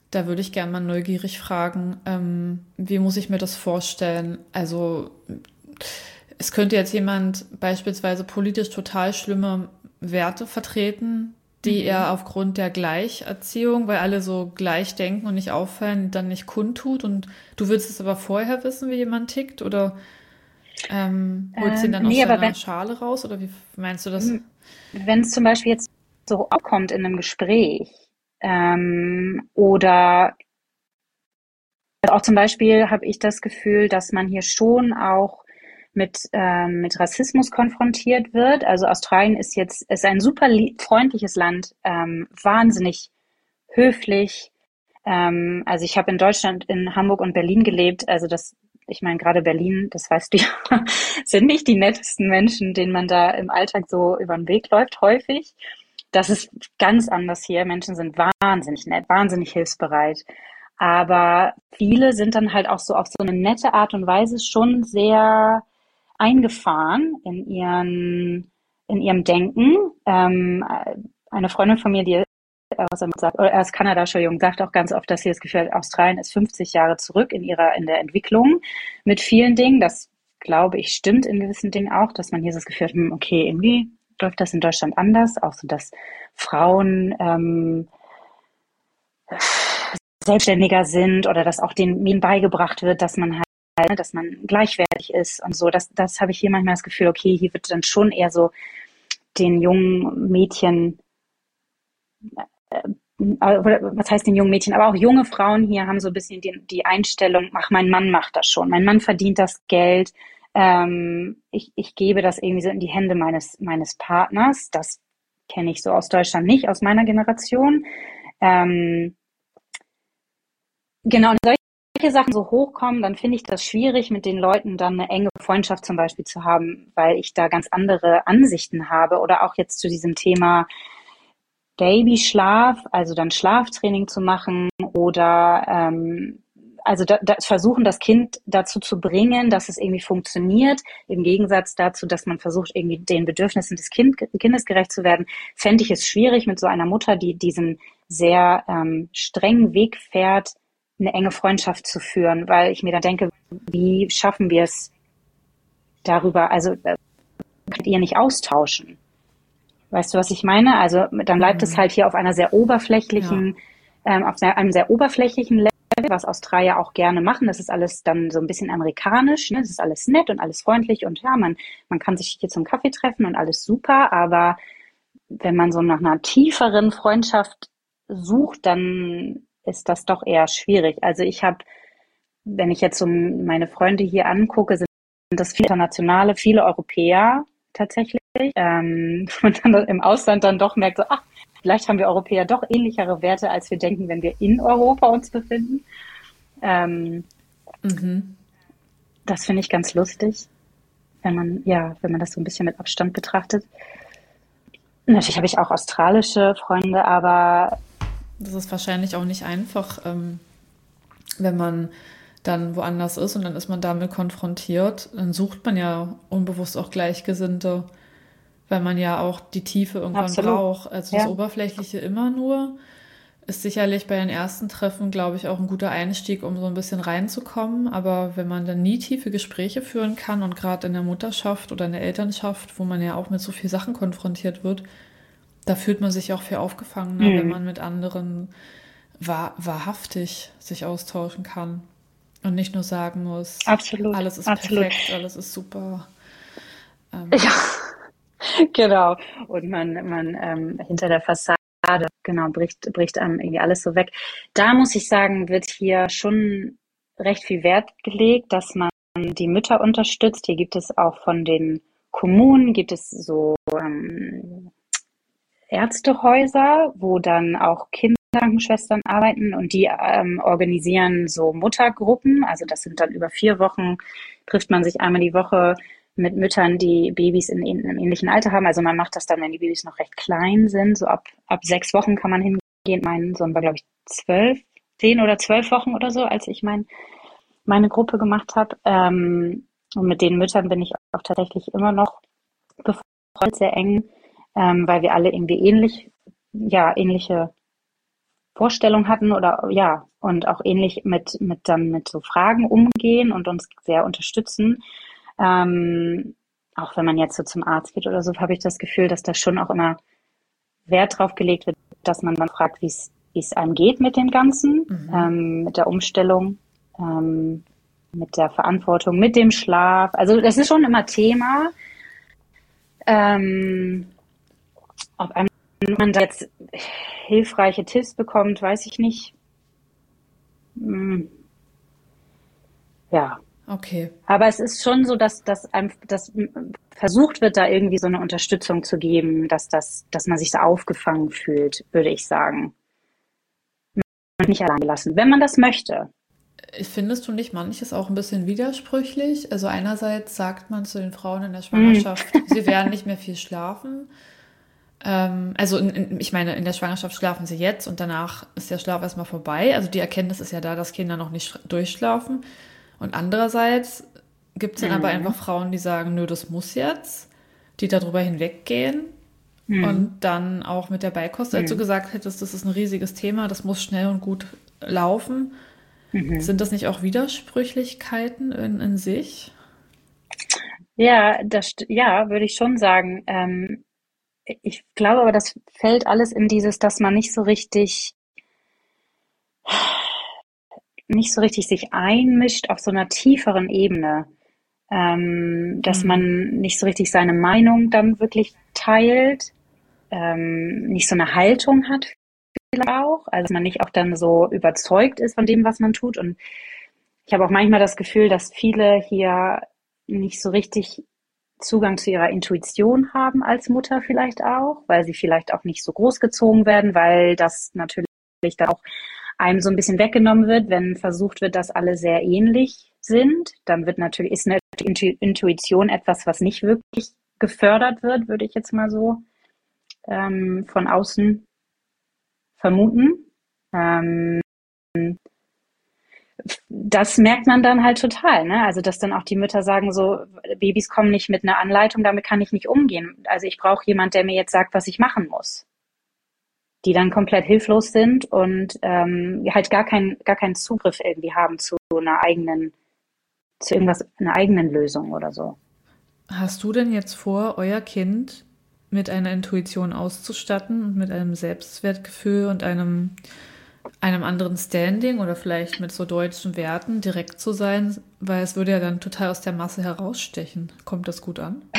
Da würde ich gerne mal neugierig fragen, ähm, wie muss ich mir das vorstellen? Also es könnte jetzt jemand beispielsweise politisch total schlimme Werte vertreten, die er Mhm. aufgrund der Gleicherziehung, weil alle so gleich denken und nicht auffallen, dann nicht kundtut. Und du willst es aber vorher wissen, wie jemand tickt? Oder ähm, holst du ihn Ähm, dann aus nee, aber seiner wenn Schale raus? Oder wie meinst du das? wenn es zum Beispiel jetzt so aufkommt in einem Gespräch, ähm, oder also auch zum Beispiel habe ich das Gefühl, dass man hier schon auch mit, ähm, mit Rassismus konfrontiert wird. Also Australien ist jetzt ist ein super freundliches Land, ähm, wahnsinnig höflich. Ähm, also ich habe in Deutschland, in Hamburg und Berlin gelebt. Also das, ich meine, gerade Berlin, das weißt du ja, sind nicht die nettesten Menschen, denen man da im Alltag so über den Weg läuft, häufig. Das ist ganz anders hier. Menschen sind wahnsinnig nett, wahnsinnig hilfsbereit. Aber viele sind dann halt auch so auf so eine nette Art und Weise schon sehr eingefahren in ihren, in ihrem Denken. Ähm, eine Freundin von mir, die aus, oder aus Kanada, Entschuldigung, sagt auch ganz oft, dass sie das Gefühl hat, Australien ist fünfzig Jahre zurück in ihrer, in der Entwicklung mit vielen Dingen. Das glaube ich stimmt in gewissen Dingen auch, dass man hier so das Gefühl hat, hm, okay, irgendwie läuft das in Deutschland anders. Auch so, dass Frauen ähm, selbstständiger sind oder dass auch den Mädchen beigebracht wird, dass man halt, dass man gleichwertig ist und so. Das, das habe ich hier manchmal das Gefühl, okay, hier wird dann schon eher so den jungen Mädchen, äh, was heißt den jungen Mädchen, aber auch junge Frauen hier haben so ein bisschen die, die Einstellung, ach, mein Mann macht das schon, mein Mann verdient das Geld, ähm, ich, ich gebe das irgendwie so in die Hände meines, meines Partners. Das kenne ich so aus Deutschland nicht, aus meiner Generation. Ähm, Genau, und solche Sachen so hochkommen, dann finde ich das schwierig, mit den Leuten dann eine enge Freundschaft zum Beispiel zu haben, weil ich da ganz andere Ansichten habe. Oder auch jetzt zu diesem Thema Babyschlaf, also dann Schlaftraining zu machen oder ähm, also da, da versuchen, das Kind dazu zu bringen, dass es irgendwie funktioniert, im Gegensatz dazu, dass man versucht, irgendwie den Bedürfnissen des kind, Kindes gerecht zu werden, fände ich es schwierig mit so einer Mutter, die diesen sehr ähm, strengen Weg fährt, eine enge Freundschaft zu führen, weil ich mir dann denke, wie schaffen wir es darüber, also äh, könnt ihr nicht austauschen? Weißt du, was ich meine? Also dann bleibt es Mhm. halt hier auf einer sehr Ja. oberflächlichen, ähm, auf einem sehr oberflächlichen Level, was Australier auch gerne machen. Das ist alles dann so ein bisschen amerikanisch, ne? Das ist alles nett und alles freundlich und ja, man, man kann sich hier zum Kaffee treffen und alles super, aber wenn man so nach einer tieferen Freundschaft sucht, dann ist das doch eher schwierig. Also ich habe, wenn ich jetzt so meine Freunde hier angucke, sind das viele internationale, viele Europäer tatsächlich. Ähm, und dann im Ausland dann doch merkt so, ach, vielleicht haben wir Europäer doch ähnlichere Werte, als wir denken, wenn wir in Europa uns befinden. Ähm, Mhm. Das finde ich ganz lustig, wenn man, ja, wenn man das so ein bisschen mit Abstand betrachtet. Natürlich habe ich auch australische Freunde, aber Das ist wahrscheinlich auch nicht einfach, ähm, wenn man dann woanders ist und dann ist man damit konfrontiert, dann sucht man ja unbewusst auch Gleichgesinnte, weil man ja auch die Tiefe irgendwann absolut, braucht. Also das ja. Oberflächliche immer nur ist sicherlich bei den ersten Treffen, glaube ich, auch ein guter Einstieg, um so ein bisschen reinzukommen. Aber wenn man dann nie tiefe Gespräche führen kann und gerade in der Mutterschaft oder in der Elternschaft, wo man ja auch mit so vielen Sachen konfrontiert wird, da fühlt man sich auch viel aufgefangener, wenn Hm, man mit anderen wahr, wahrhaftig sich austauschen kann und nicht nur sagen muss, absolut, alles ist absolut. perfekt, alles ist super. Ja, Ähm, genau. Und man, man ähm, hinter der Fassade, genau, bricht, bricht einem irgendwie alles so weg. Da muss ich sagen, wird hier schon recht viel Wert gelegt, dass man die Mütter unterstützt. Hier gibt es auch von den Kommunen, gibt es so ähm, Ärztehäuser, wo dann auch Kinderkrankenschwestern arbeiten und die ähm, organisieren so Muttergruppen. Also das sind dann über vier Wochen, trifft man sich einmal die Woche mit Müttern, die Babys in, in einem ähnlichen Alter haben. Also man macht das dann, wenn die Babys noch recht klein sind. So ab, ab sechs Wochen kann man hingehen. Mein Sohn war, glaube ich, zwölf, zehn oder zwölf Wochen oder so, als ich mein, meine Gruppe gemacht habe. Ähm, und mit den Müttern bin ich auch tatsächlich immer noch befreundet, sehr eng, ähm, weil wir alle irgendwie ähnlich, ja, ähnliche Vorstellung hatten oder ja, und auch ähnlich mit, mit dann mit so Fragen umgehen und uns sehr unterstützen. Ähm, auch wenn man jetzt so zum Arzt geht oder so, habe ich das Gefühl, dass da schon auch immer Wert drauf gelegt wird, dass man dann fragt, wie es wie es einem geht mit dem Ganzen, Mhm. ähm, mit der Umstellung, ähm, mit der Verantwortung, mit dem Schlaf. Also das ist schon immer Thema. Ähm, ob einem man da jetzt hilfreiche Tipps bekommt, weiß ich nicht. Hm, ja, Okay. aber es ist schon so, dass, dass, einem, dass versucht wird, da irgendwie so eine Unterstützung zu geben, dass, das, dass man sich da aufgefangen fühlt, würde ich sagen. Und nicht allein gelassen, wenn man das möchte. Findest du nicht manches auch ein bisschen widersprüchlich? Also einerseits sagt man zu den Frauen in der Hm. Schwangerschaft, sie werden nicht mehr viel schlafen. Ähm, also in, in, ich meine, in der Schwangerschaft schlafen sie jetzt und danach ist der Schlaf erstmal vorbei. Also die Erkenntnis ist ja da, dass Kinder noch nicht durchschlafen. Und andererseits gibt es dann aber einfach Mhm. Frauen, die sagen, nö, das muss jetzt, die darüber hinweggehen. Mhm. Und dann auch mit der Beikost, als du Mhm. gesagt hättest, das ist ein riesiges Thema, das muss schnell und gut laufen. Mhm. Sind das nicht auch Widersprüchlichkeiten in, in sich? Ja, das, st- ja, würde ich schon sagen. Ähm, ich glaube aber, das fällt alles in dieses, dass man nicht so richtig, nicht so richtig sich einmischt auf so einer tieferen Ebene. Ähm, dass Hm. man nicht so richtig seine Meinung dann wirklich teilt, ähm, nicht so eine Haltung hat vielleicht auch, also dass man nicht auch dann so überzeugt ist von dem, was man tut. Und ich habe auch manchmal das Gefühl, dass viele hier nicht so richtig Zugang zu ihrer Intuition haben als Mutter vielleicht auch, weil sie vielleicht auch nicht so großgezogen werden, weil das natürlich dann auch einem so ein bisschen weggenommen wird, wenn versucht wird, dass alle sehr ähnlich sind. Dann wird natürlich, ist eine Intuition etwas, was nicht wirklich gefördert wird, würde ich jetzt mal so ähm, von außen vermuten. Ähm, Das merkt man dann halt total, ne? Also, dass dann auch die Mütter sagen so, Babys kommen nicht mit einer Anleitung, damit kann ich nicht umgehen. Also ich brauche jemand, der mir jetzt sagt, was ich machen muss. Die dann komplett hilflos sind und ähm, halt gar keinen gar keinen Zugriff irgendwie haben zu einer eigenen, zu irgendwas, einer eigenen Lösung oder so. Hast du denn jetzt vor, euer Kind mit einer Intuition auszustatten und mit einem Selbstwertgefühl und einem, einem anderen Standing oder vielleicht mit so deutschen Werten direkt zu sein? Weil es würde ja dann total aus der Masse herausstechen. Kommt das gut an?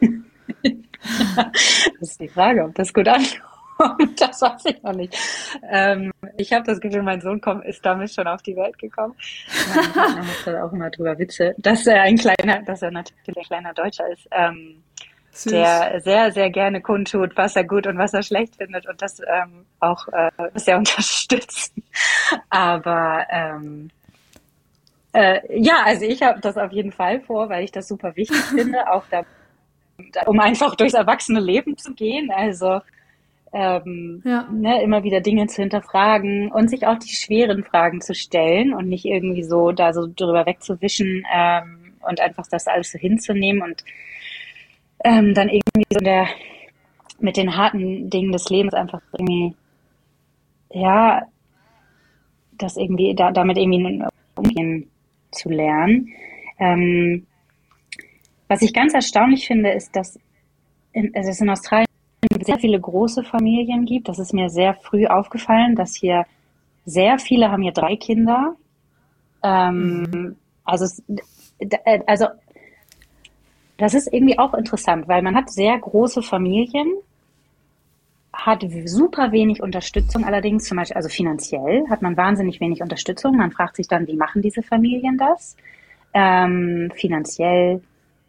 Das ist die Frage, ob das gut ankommt. Das weiß ich noch nicht. Ähm, ich habe das Gefühl, mein Sohn kommt, ist damit schon auf die Welt gekommen. Mein Partner macht da auch immer drüber Witze, dass er ein kleiner, dass er natürlich ein kleiner Deutscher ist, ähm, Süß. der sehr, sehr gerne kundtut, was er gut und was er schlecht findet und das ähm, auch äh, sehr unterstützt. Aber ähm, äh, ja, also ich habe das auf jeden Fall vor, weil ich das super wichtig finde, auch da, um einfach durchs erwachsene Leben zu gehen. Also ähm, Ja. ne, immer wieder Dinge zu hinterfragen und sich auch die schweren Fragen zu stellen und nicht irgendwie so da so drüber wegzuwischen ähm, und einfach das alles so hinzunehmen und ähm, dann irgendwie so der, mit den harten Dingen des Lebens einfach irgendwie, ja, das irgendwie, da, damit irgendwie umgehen zu lernen. Ähm, was ich ganz erstaunlich finde, ist, dass in, also es in Australien sehr viele große Familien gibt. Das ist mir sehr früh aufgefallen, dass hier sehr viele haben hier drei Kinder. Ähm, Mhm. also, es, also das ist irgendwie auch interessant, weil man hat sehr große Familien, hat super wenig Unterstützung allerdings, zum Beispiel, also finanziell hat man wahnsinnig wenig Unterstützung. Man fragt sich dann, wie machen diese Familien das? Ähm, finanziell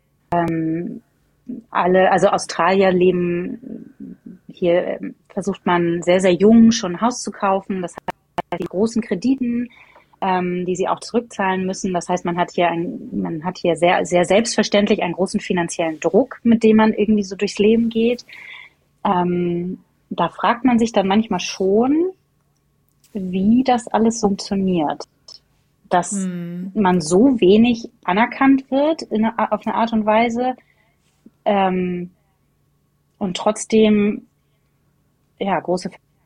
alle, also Australier leben hier, ähm, versucht man sehr, sehr jung schon ein Haus zu kaufen. Das heißt, die großen Krediten, ähm, die sie auch zurückzahlen müssen. Das heißt, man hat hier ein, man hat hier sehr, sehr selbstverständlich einen großen finanziellen Druck, mit dem man irgendwie so durchs Leben geht. Ähm, da fragt man sich dann manchmal schon, wie das alles funktioniert, dass Hm. man so wenig anerkannt wird in, auf eine Art und Weise ähm, und trotzdem ja große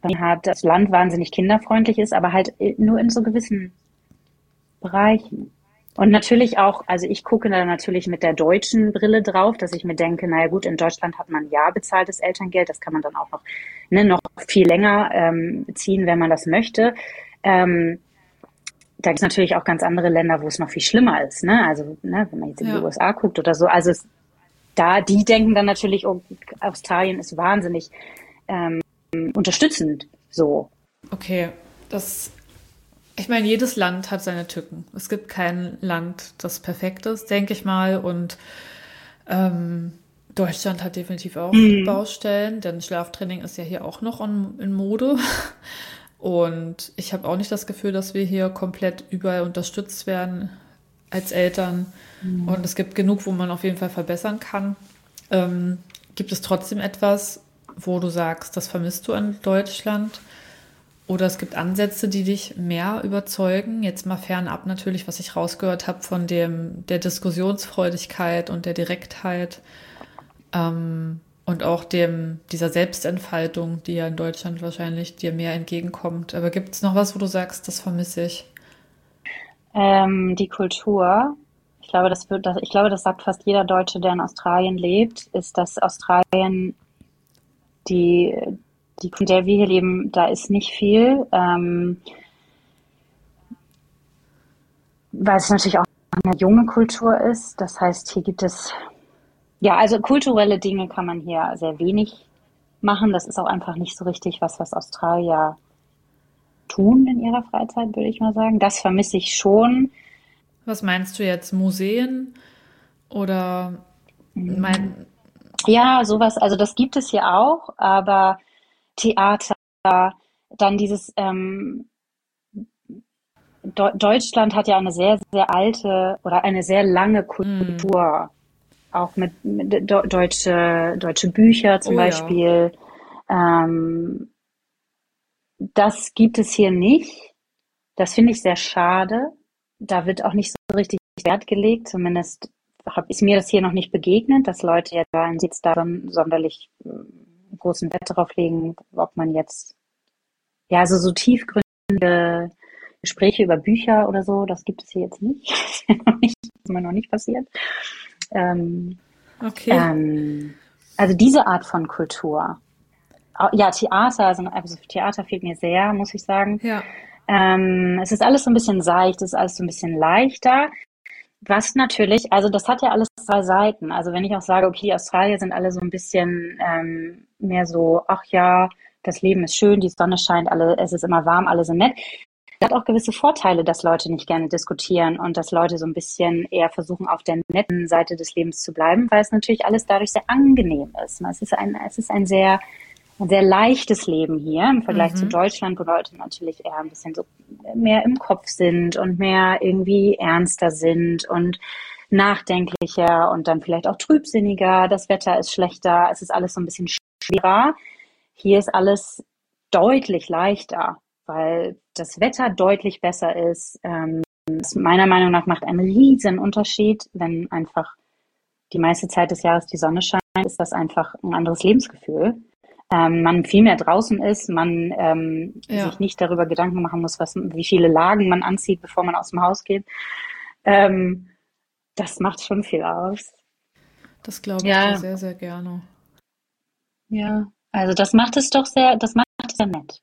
hat, das Land wahnsinnig kinderfreundlich ist, aber halt nur in so gewissen Bereichen. Und natürlich auch, also ich gucke da natürlich mit der deutschen Brille drauf, dass ich mir denke, naja gut, in Deutschland hat man ja bezahltes Elterngeld, das kann man dann auch noch, ne, noch viel länger ähm, ziehen, wenn man das möchte. Ähm, da gibt es natürlich auch ganz andere Länder, wo es noch viel schlimmer ist, ne? Also, ne, wenn man jetzt in die Ja. U S A guckt oder so, also es, da, die denken dann natürlich, oh, Australien ist wahnsinnig ähm, unterstützend, so. Okay, das, ich meine, jedes Land hat seine Tücken. Es gibt kein Land, das perfekt ist, denke ich mal. Und ähm, Deutschland hat definitiv auch Mhm. Baustellen, denn Schlaftraining ist ja hier auch noch in, in Mode. Und ich habe auch nicht das Gefühl, dass wir hier komplett überall unterstützt werden als Eltern. Mhm. Und es gibt genug, wo man auf jeden Fall verbessern kann. Ähm, gibt es trotzdem etwas, wo du sagst, das vermisst du in Deutschland? Oder es gibt Ansätze, die dich mehr überzeugen? Jetzt mal fernab natürlich, was ich rausgehört habe von dem, der Diskussionsfreudigkeit und der Direktheit. Ähm, und auch dem, dieser Selbstentfaltung, die ja in Deutschland wahrscheinlich dir mehr entgegenkommt. Aber gibt es noch was, wo du sagst, das vermisse ich? Ähm, die Kultur, ich glaube, das wird, das, ich glaube, das sagt fast jeder Deutsche, der in Australien lebt, ist, dass Australien die, die, in der wir hier leben, da ist nicht viel, ähm, weil es natürlich auch eine junge Kultur ist. Das heißt, hier gibt es, ja, also kulturelle Dinge kann man hier sehr wenig machen. Das ist auch einfach nicht so richtig was, was Australier tun in ihrer Freizeit, würde ich mal sagen. Das vermisse ich schon. Was meinst du jetzt? Museen? Oder mein, Ja, sowas, also das gibt es hier auch, aber Theater, dann dieses, ähm, Deu- Deutschland hat ja eine sehr, sehr alte oder eine sehr lange mm, Kultur, auch mit, mit de deutsche, deutsche Bücher zum oh ja. Beispiel. Ähm, Das gibt es hier nicht. Das finde ich sehr schade. Da wird auch nicht so richtig Wert gelegt. Zumindest hab, ist mir das hier noch nicht begegnet, dass Leute ja da jetzt da son- sonderlich äh, großen Wert darauf legen, ob man jetzt, ja, also so tiefgründige Gespräche über Bücher oder so, das gibt es hier jetzt nicht. Das ist mir noch nicht, ist mir noch nicht passiert. Ähm, Okay. ähm, also diese Art von Kultur. Au- Ja, Theater, also, also Theater fehlt mir sehr, muss ich sagen. Ja. Ähm, es ist alles so ein bisschen seicht, es ist alles so ein bisschen leichter. Was natürlich, also das hat ja alles zwei Seiten. Also wenn ich auch sage, okay, die Australier sind alle so ein bisschen ähm, mehr so, ach ja, das Leben ist schön, die Sonne scheint, alle, es ist immer warm, alle sind nett. Das hat auch gewisse Vorteile, dass Leute nicht gerne diskutieren und dass Leute so ein bisschen eher versuchen, auf der netten Seite des Lebens zu bleiben, weil es natürlich alles dadurch sehr angenehm ist. Es ist ein, es ist ein sehr, ein sehr leichtes Leben hier im Vergleich zu Mhm. Deutschland, wo Leute natürlich eher ein bisschen so mehr im Kopf sind und mehr irgendwie ernster sind und nachdenklicher und dann vielleicht auch trübsinniger. Das Wetter ist schlechter, es ist alles so ein bisschen schwerer. Hier ist alles deutlich leichter, weil das Wetter deutlich besser ist. Ähm, das meiner Meinung nach macht einen riesen Unterschied, wenn einfach die meiste Zeit des Jahres die Sonne scheint, ist das einfach ein anderes Lebensgefühl. Ähm, man viel mehr draußen ist, man ähm, sich Ja, nicht darüber Gedanken machen muss, was, wie viele Lagen man anzieht, bevor man aus dem Haus geht. Ähm, Das macht schon viel aus. das glaube ich dir Ja, sehr, sehr gerne. ja. Also das macht es doch sehr, das macht es sehr nett.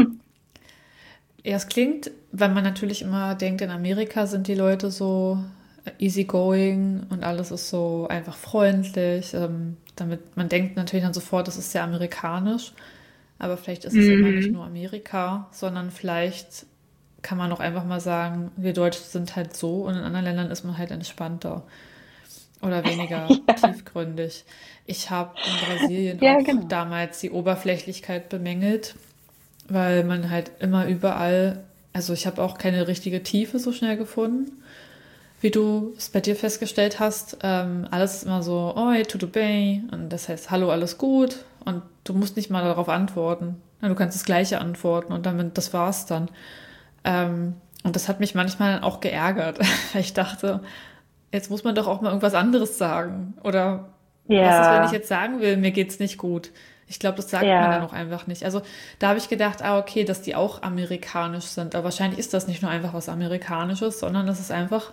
Ja, es klingt, weil man natürlich immer denkt, in Amerika sind die Leute so easygoing und alles ist so einfach freundlich. Ähm, damit man denkt natürlich dann sofort, das ist sehr amerikanisch. Aber vielleicht ist es immer nicht Mhm. nur Amerika, sondern vielleicht kann man auch einfach mal sagen, wir Deutschen sind halt so und in anderen Ländern ist man halt entspannter oder weniger tiefgründig. Ich habe in Brasilien Ja, auch genau. damals die Oberflächlichkeit bemängelt, weil man halt immer überall, also ich habe auch keine richtige Tiefe so schnell gefunden, wie du es bei dir festgestellt hast. Ähm, alles ist immer so, oi, tudo bem, und das heißt, hallo, alles gut, und du musst nicht mal darauf antworten. Ja, du kannst das Gleiche antworten und damit, das war's dann. Ähm, und das hat mich manchmal auch geärgert, weil ich dachte, jetzt muss man doch auch mal irgendwas anderes sagen. Oder was ist, wenn ich Ja, jetzt sagen will, mir geht's nicht gut? Ich glaube, das sagt man dann Ja, auch einfach nicht. Also da habe ich gedacht, ah, okay, dass die auch amerikanisch sind. Aber wahrscheinlich ist das nicht nur einfach was Amerikanisches, sondern das ist einfach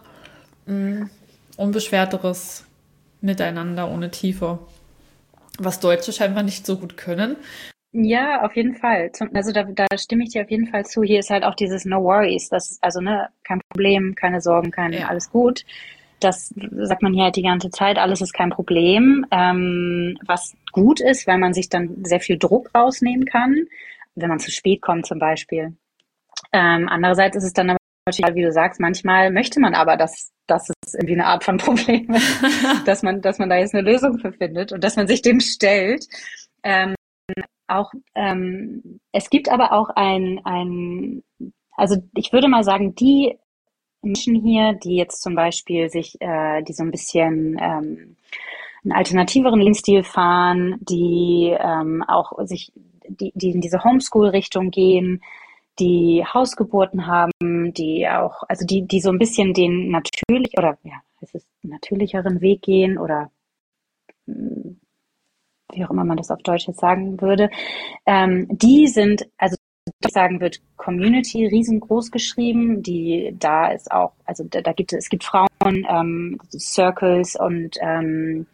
unbeschwerteres Miteinander ohne Tiefe. Was Deutsche scheinbar nicht so gut können. ja, auf jeden Fall. Zum, also da, da stimme ich dir auf jeden Fall zu. Hier ist halt auch dieses No Worries. Das ist also ne, kein Problem, keine Sorgen, kein Ja, alles gut. Das sagt man hier halt die ganze Zeit. Alles ist kein Problem. Ähm, was gut ist, weil man sich dann sehr viel Druck rausnehmen kann, wenn man zu spät kommt zum Beispiel. Ähm, andererseits ist es dann aber natürlich, wie du sagst, manchmal möchte man aber, dass, dass es irgendwie eine Art von Problem ist, dass man, dass man da jetzt eine Lösung für findet und dass man sich dem stellt. Ähm, auch, ähm, es gibt aber auch ein, ein, also ich würde mal sagen, die Menschen hier, die jetzt zum Beispiel sich, äh, die so ein bisschen ähm, einen alternativeren Lebensstil fahren, die ähm, auch sich, die, die in diese Homeschool-Richtung gehen, die Hausgeburten haben, die auch, also die, die so ein bisschen den natürlich oder ja, es ist natürlicheren Weg gehen oder wie auch immer man das auf Deutsch jetzt sagen würde, ähm, die sind, also ich sagen wird Community riesengroß geschrieben, die da ist auch, also da, da gibt es, es gibt Frauen, ähm, Circles und ähm,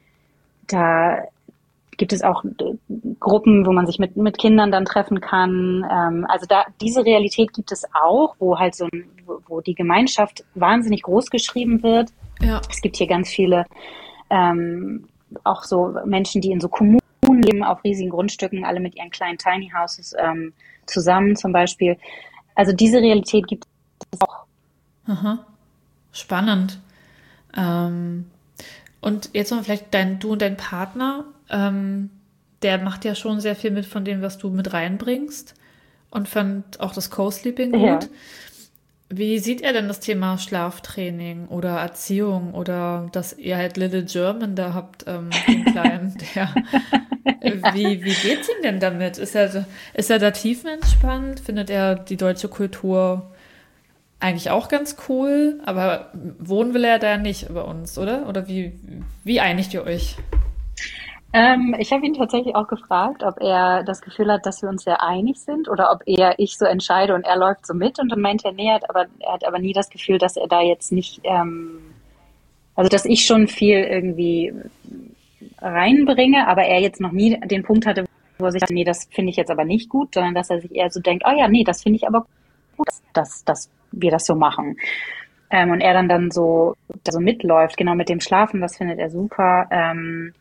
da gibt es auch äh, Gruppen, wo man sich mit, mit Kindern dann treffen kann. Ähm, also da, diese Realität gibt es auch, wo halt so ein, wo, wo die Gemeinschaft wahnsinnig groß geschrieben wird. ja. Es gibt hier ganz viele, ähm, auch so Menschen, die in so Kommunen leben, auf riesigen Grundstücken, alle mit ihren kleinen Tiny Houses ähm, zusammen zum Beispiel. Also diese Realität gibt es auch. Aha. Spannend. Ähm, und jetzt mal vielleicht dein, du und dein Partner, ähm, der macht ja schon sehr viel mit von dem, was du mit reinbringst und fand auch das Co-Sleeping Ja. gut. Wie sieht er denn das Thema Schlaftraining oder Erziehung oder dass ihr halt Little German da habt, ähm, den Kleinen, der, äh, wie, wie geht's ihm denn damit? Ist er, ist er da tiefenentspannt? Findet er die deutsche Kultur eigentlich auch ganz cool, aber wohnen will er da nicht bei uns, oder? Oder wie, wie einigt ihr euch? Ähm, ich habe ihn tatsächlich auch gefragt, ob er das Gefühl hat, dass wir uns sehr einig sind oder ob eher ich so entscheide und er läuft so mit. Und dann meinte er, nee, er hat aber, er hat aber nie das Gefühl, dass er da jetzt nicht, ähm, also dass ich schon viel irgendwie reinbringe, aber er jetzt noch nie den Punkt hatte, wo er sich dachte, nee, das finde ich jetzt aber nicht gut, sondern dass er sich eher so denkt, oh ja, nee, das finde ich aber gut, dass, dass, dass wir das so machen. Ähm, und er dann dann so, so mitläuft, genau mit dem Schlafen, das findet er super. Ähm,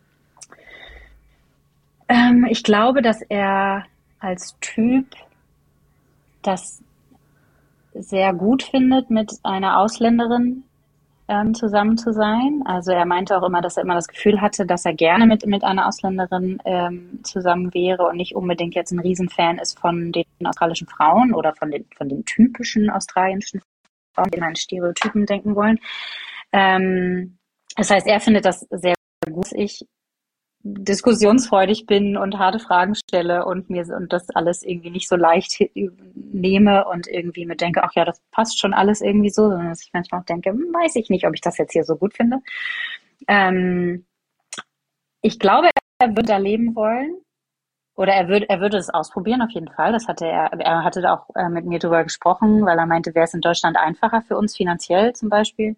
ähm, ich glaube, dass er als Typ das sehr gut findet, mit einer Ausländerin ähm, zusammen zu sein. Also er meinte auch immer, dass er immer das Gefühl hatte, dass er gerne mit, mit einer Ausländerin ähm, zusammen wäre und nicht unbedingt jetzt ein Riesenfan ist von den australischen Frauen oder von den, von den typischen australischen Frauen, die in einen Stereotypen denken wollen. Ähm, das heißt, er findet das sehr gut, dass ich diskussionsfreudig bin und harte Fragen stelle und mir und das alles irgendwie nicht so leicht nehme und irgendwie mir denke, ach ja, das passt schon alles irgendwie so, sondern dass ich manchmal auch denke, hm, weiß ich nicht, ob ich das jetzt hier so gut finde. Ähm, ich glaube, er würde da leben wollen oder er würde, er würde es ausprobieren auf jeden Fall. Das hatte er, er hatte da auch äh, mit mir drüber gesprochen, weil er meinte, wäre es in Deutschland einfacher für uns finanziell zum Beispiel.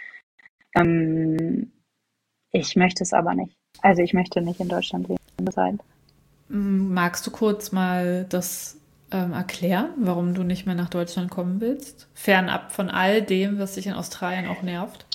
Ähm, ich möchte es aber nicht. Also ich möchte nicht in Deutschland leben sein. Magst du kurz mal das ähm, erklären, warum du nicht mehr nach Deutschland kommen willst? Fernab von all dem, was dich in Australien auch nervt.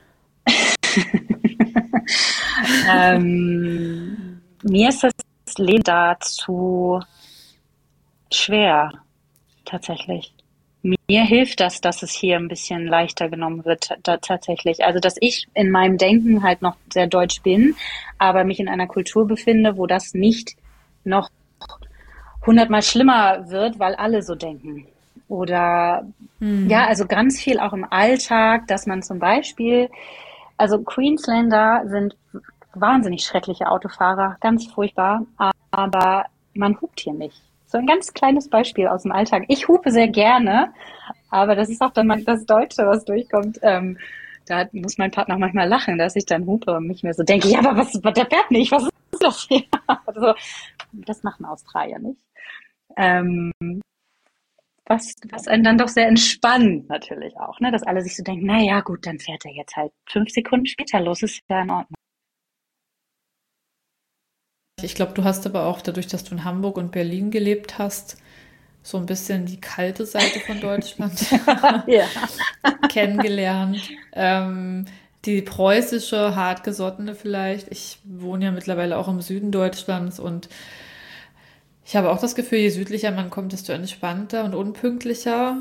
Ähm, mir ist das Leben da zu schwer, tatsächlich. Mir hilft das, dass es hier ein bisschen leichter genommen wird, da, tatsächlich. Also, dass ich in meinem Denken halt noch sehr deutsch bin, aber mich in einer Kultur befinde, wo das nicht noch hundertmal schlimmer wird, weil alle so denken. Oder ja, also ganz viel auch im Alltag, dass man zum Beispiel, also Queenslander sind wahnsinnig schreckliche Autofahrer, ganz furchtbar, aber man hupt hier nicht. So ein ganz kleines Beispiel aus dem Alltag. Ich hupe sehr gerne, aber das ist auch dann mal das Deutsche, was durchkommt. Ähm, da muss mein Partner auch manchmal lachen, dass ich dann hupe und mich mir so denke, ja, aber was, was der fährt nicht, was ist das hier? Also, das machen Australier nicht. Ähm, was, was einen dann doch sehr entspannt natürlich auch, ne? Dass alle sich so denken, naja, gut, dann fährt er jetzt halt fünf Sekunden später los, ist ja in Ordnung. Ich glaube, du hast aber auch dadurch, dass du in Hamburg und Berlin gelebt hast, so ein bisschen die kalte Seite von Deutschland Ja. kennengelernt. Ähm, die preußische, hartgesottene vielleicht. Ich wohne ja mittlerweile auch im Süden Deutschlands und ich habe auch das Gefühl, je südlicher man kommt, desto entspannter und unpünktlicher.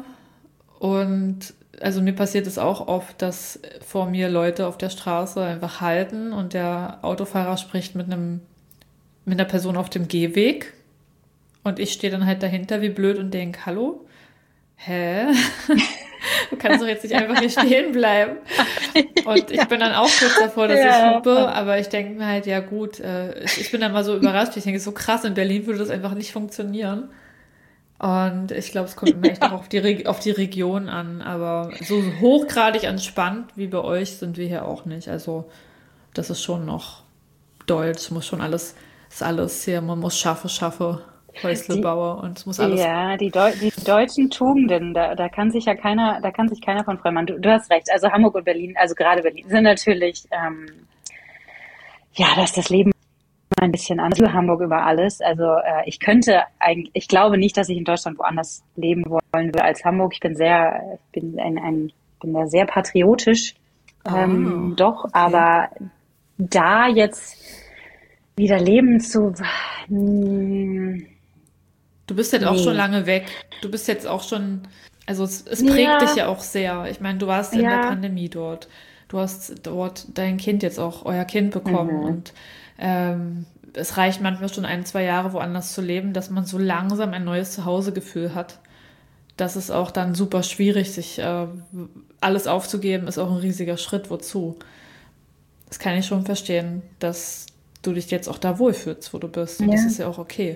Und also mir passiert es auch oft, dass vor mir Leute auf der Straße einfach halten und der Autofahrer spricht mit einem, mit einer Person auf dem Gehweg. Und ich stehe dann halt dahinter wie blöd und denke, hallo? Hä? Du kannst doch jetzt nicht einfach hier stehen bleiben. Und ich bin dann auch kurz davor, dass ich Ja. hupe, aber ich denke mir halt, ja gut, äh, ich, ich bin dann mal so überrascht. Ich denke, so krass, in Berlin würde das einfach nicht funktionieren. Und ich glaube, es kommt immer echt auch auf die, Reg- auf die Region an. Aber so hochgradig entspannt wie bei euch sind wir hier auch nicht. Also das ist schon noch deutsch, muss schon alles, ist alles hier, man muss schaffe, schaffe, Häusle Die, baue und es muss alles. ja, die, Deu die deutschen Tugenden, da, da kann sich ja keiner, da kann sich keiner von frei machen. Du, du hast recht. Also Hamburg und Berlin, also gerade Berlin, sind natürlich, ähm, ja, da ist das Leben ein bisschen anders. Ich liebe Hamburg über alles. Also äh, ich könnte eigentlich, ich glaube nicht, dass ich in Deutschland woanders leben wollen würde als Hamburg. Ich bin sehr, ich bin ein, ein bin da sehr patriotisch, Ah, ähm, doch, okay. aber da jetzt wieder leben zu, mm, Du bist jetzt auch schon nee. lange weg. Du bist jetzt auch schon, also es, es prägt dich Ja, ja auch sehr. Ich meine, du warst in der ja, Pandemie dort. Du hast dort dein Kind jetzt auch, euer Kind bekommen mhm. und ähm, es reicht manchmal schon ein, zwei Jahre woanders zu leben, dass man so langsam ein neues Zuhausegefühl hat. Das ist auch dann super schwierig, sich äh, alles aufzugeben, ist auch ein riesiger Schritt. Wozu? Das kann ich schon verstehen, dass du dich jetzt auch da wohlfühlst, wo du bist. Und das Ja. ist ja auch okay.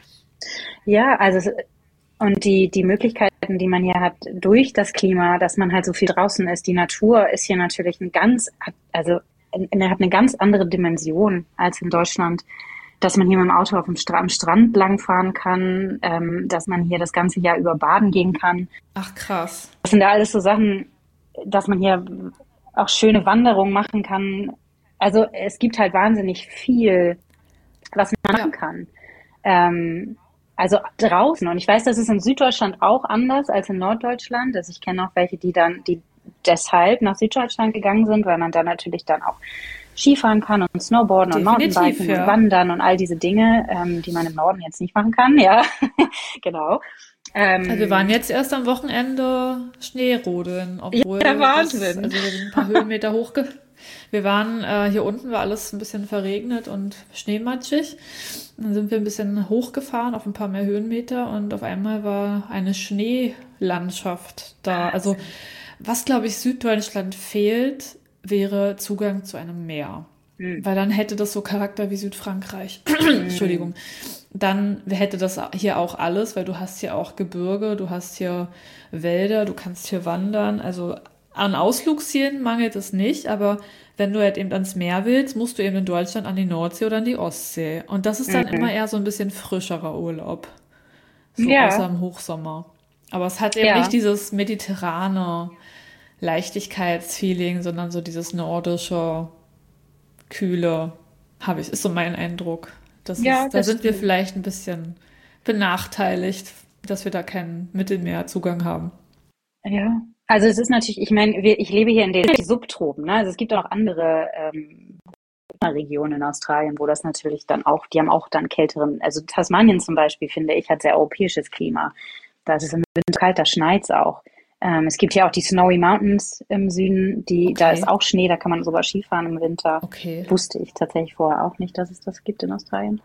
Ja, also es- und die, die Möglichkeiten, die man hier hat durch das Klima, dass man halt so viel draußen ist, die Natur ist hier natürlich ein ganz, also in- hat eine ganz andere Dimension als in Deutschland, dass man hier mit dem Auto auf dem Stra am Strand langfahren kann, ähm, dass man hier das ganze Jahr über baden gehen kann. Ach krass. Das sind da alles so Sachen, dass man hier auch schöne Wanderungen machen kann. Also es gibt halt wahnsinnig viel, was man machen Ja. kann. Ähm, also draußen. Und ich weiß, das ist in Süddeutschland auch anders als in Norddeutschland. Also ich kenne auch welche, die dann, die deshalb nach Süddeutschland gegangen sind, weil man da natürlich dann auch Skifahren kann und Snowboarden und Definitiv, Mountainbiken und ja. Wandern und all diese Dinge, ähm, die man im Norden jetzt nicht machen kann. Ja, genau. Also wir waren Ähm, jetzt erst am Wochenende Schneerodeln, ja, obwohl das, Wahnsinn. also wir sind ein paar Höhenmeter hochge... Wir waren, äh, hier unten war alles ein bisschen verregnet und schneematschig. Dann sind wir ein bisschen hochgefahren auf ein paar mehr Höhenmeter und auf einmal war eine Schneelandschaft da. Also Wahnsinn. was, glaube ich, Süddeutschland fehlt, wäre Zugang zu einem Meer. Hm. Weil dann hätte das so Charakter wie Südfrankreich. Hm. Entschuldigung. Dann hätte das hier auch alles, weil du hast hier auch Gebirge, du hast hier Wälder, du kannst hier wandern. Also an Ausflugszielen mangelt es nicht, aber wenn du halt eben ans Meer willst, musst du eben in Deutschland an die Nordsee oder an die Ostsee. Und das ist dann immer Mhm. eher so ein bisschen frischerer Urlaub. So außer Ja, im Hochsommer. Aber es hat eben nicht ja, dieses mediterrane Leichtigkeitsfeeling, sondern so dieses nordische, kühle, habe ich, ist so mein Eindruck. Das ja, ist, da das sind wir stimmt. vielleicht ein bisschen benachteiligt, dass wir da keinen Mittelmeerzugang haben. Ja. Also es ist natürlich, ich meine, wir, ich lebe hier in den Subtropen, ne? Also es gibt auch noch andere ähm, Regionen in Australien, wo das natürlich dann auch, die haben auch dann kälteren, also Tasmanien zum Beispiel, finde ich, hat sehr europäisches Klima. Da ist es im Winter kalt, da schneit's auch. Ähm, es gibt ja auch die Snowy Mountains im Süden, die, da ist Okay, auch Schnee, da kann man sogar Skifahren im Winter. okay. Wusste ich tatsächlich vorher auch nicht, dass es das gibt in Australien.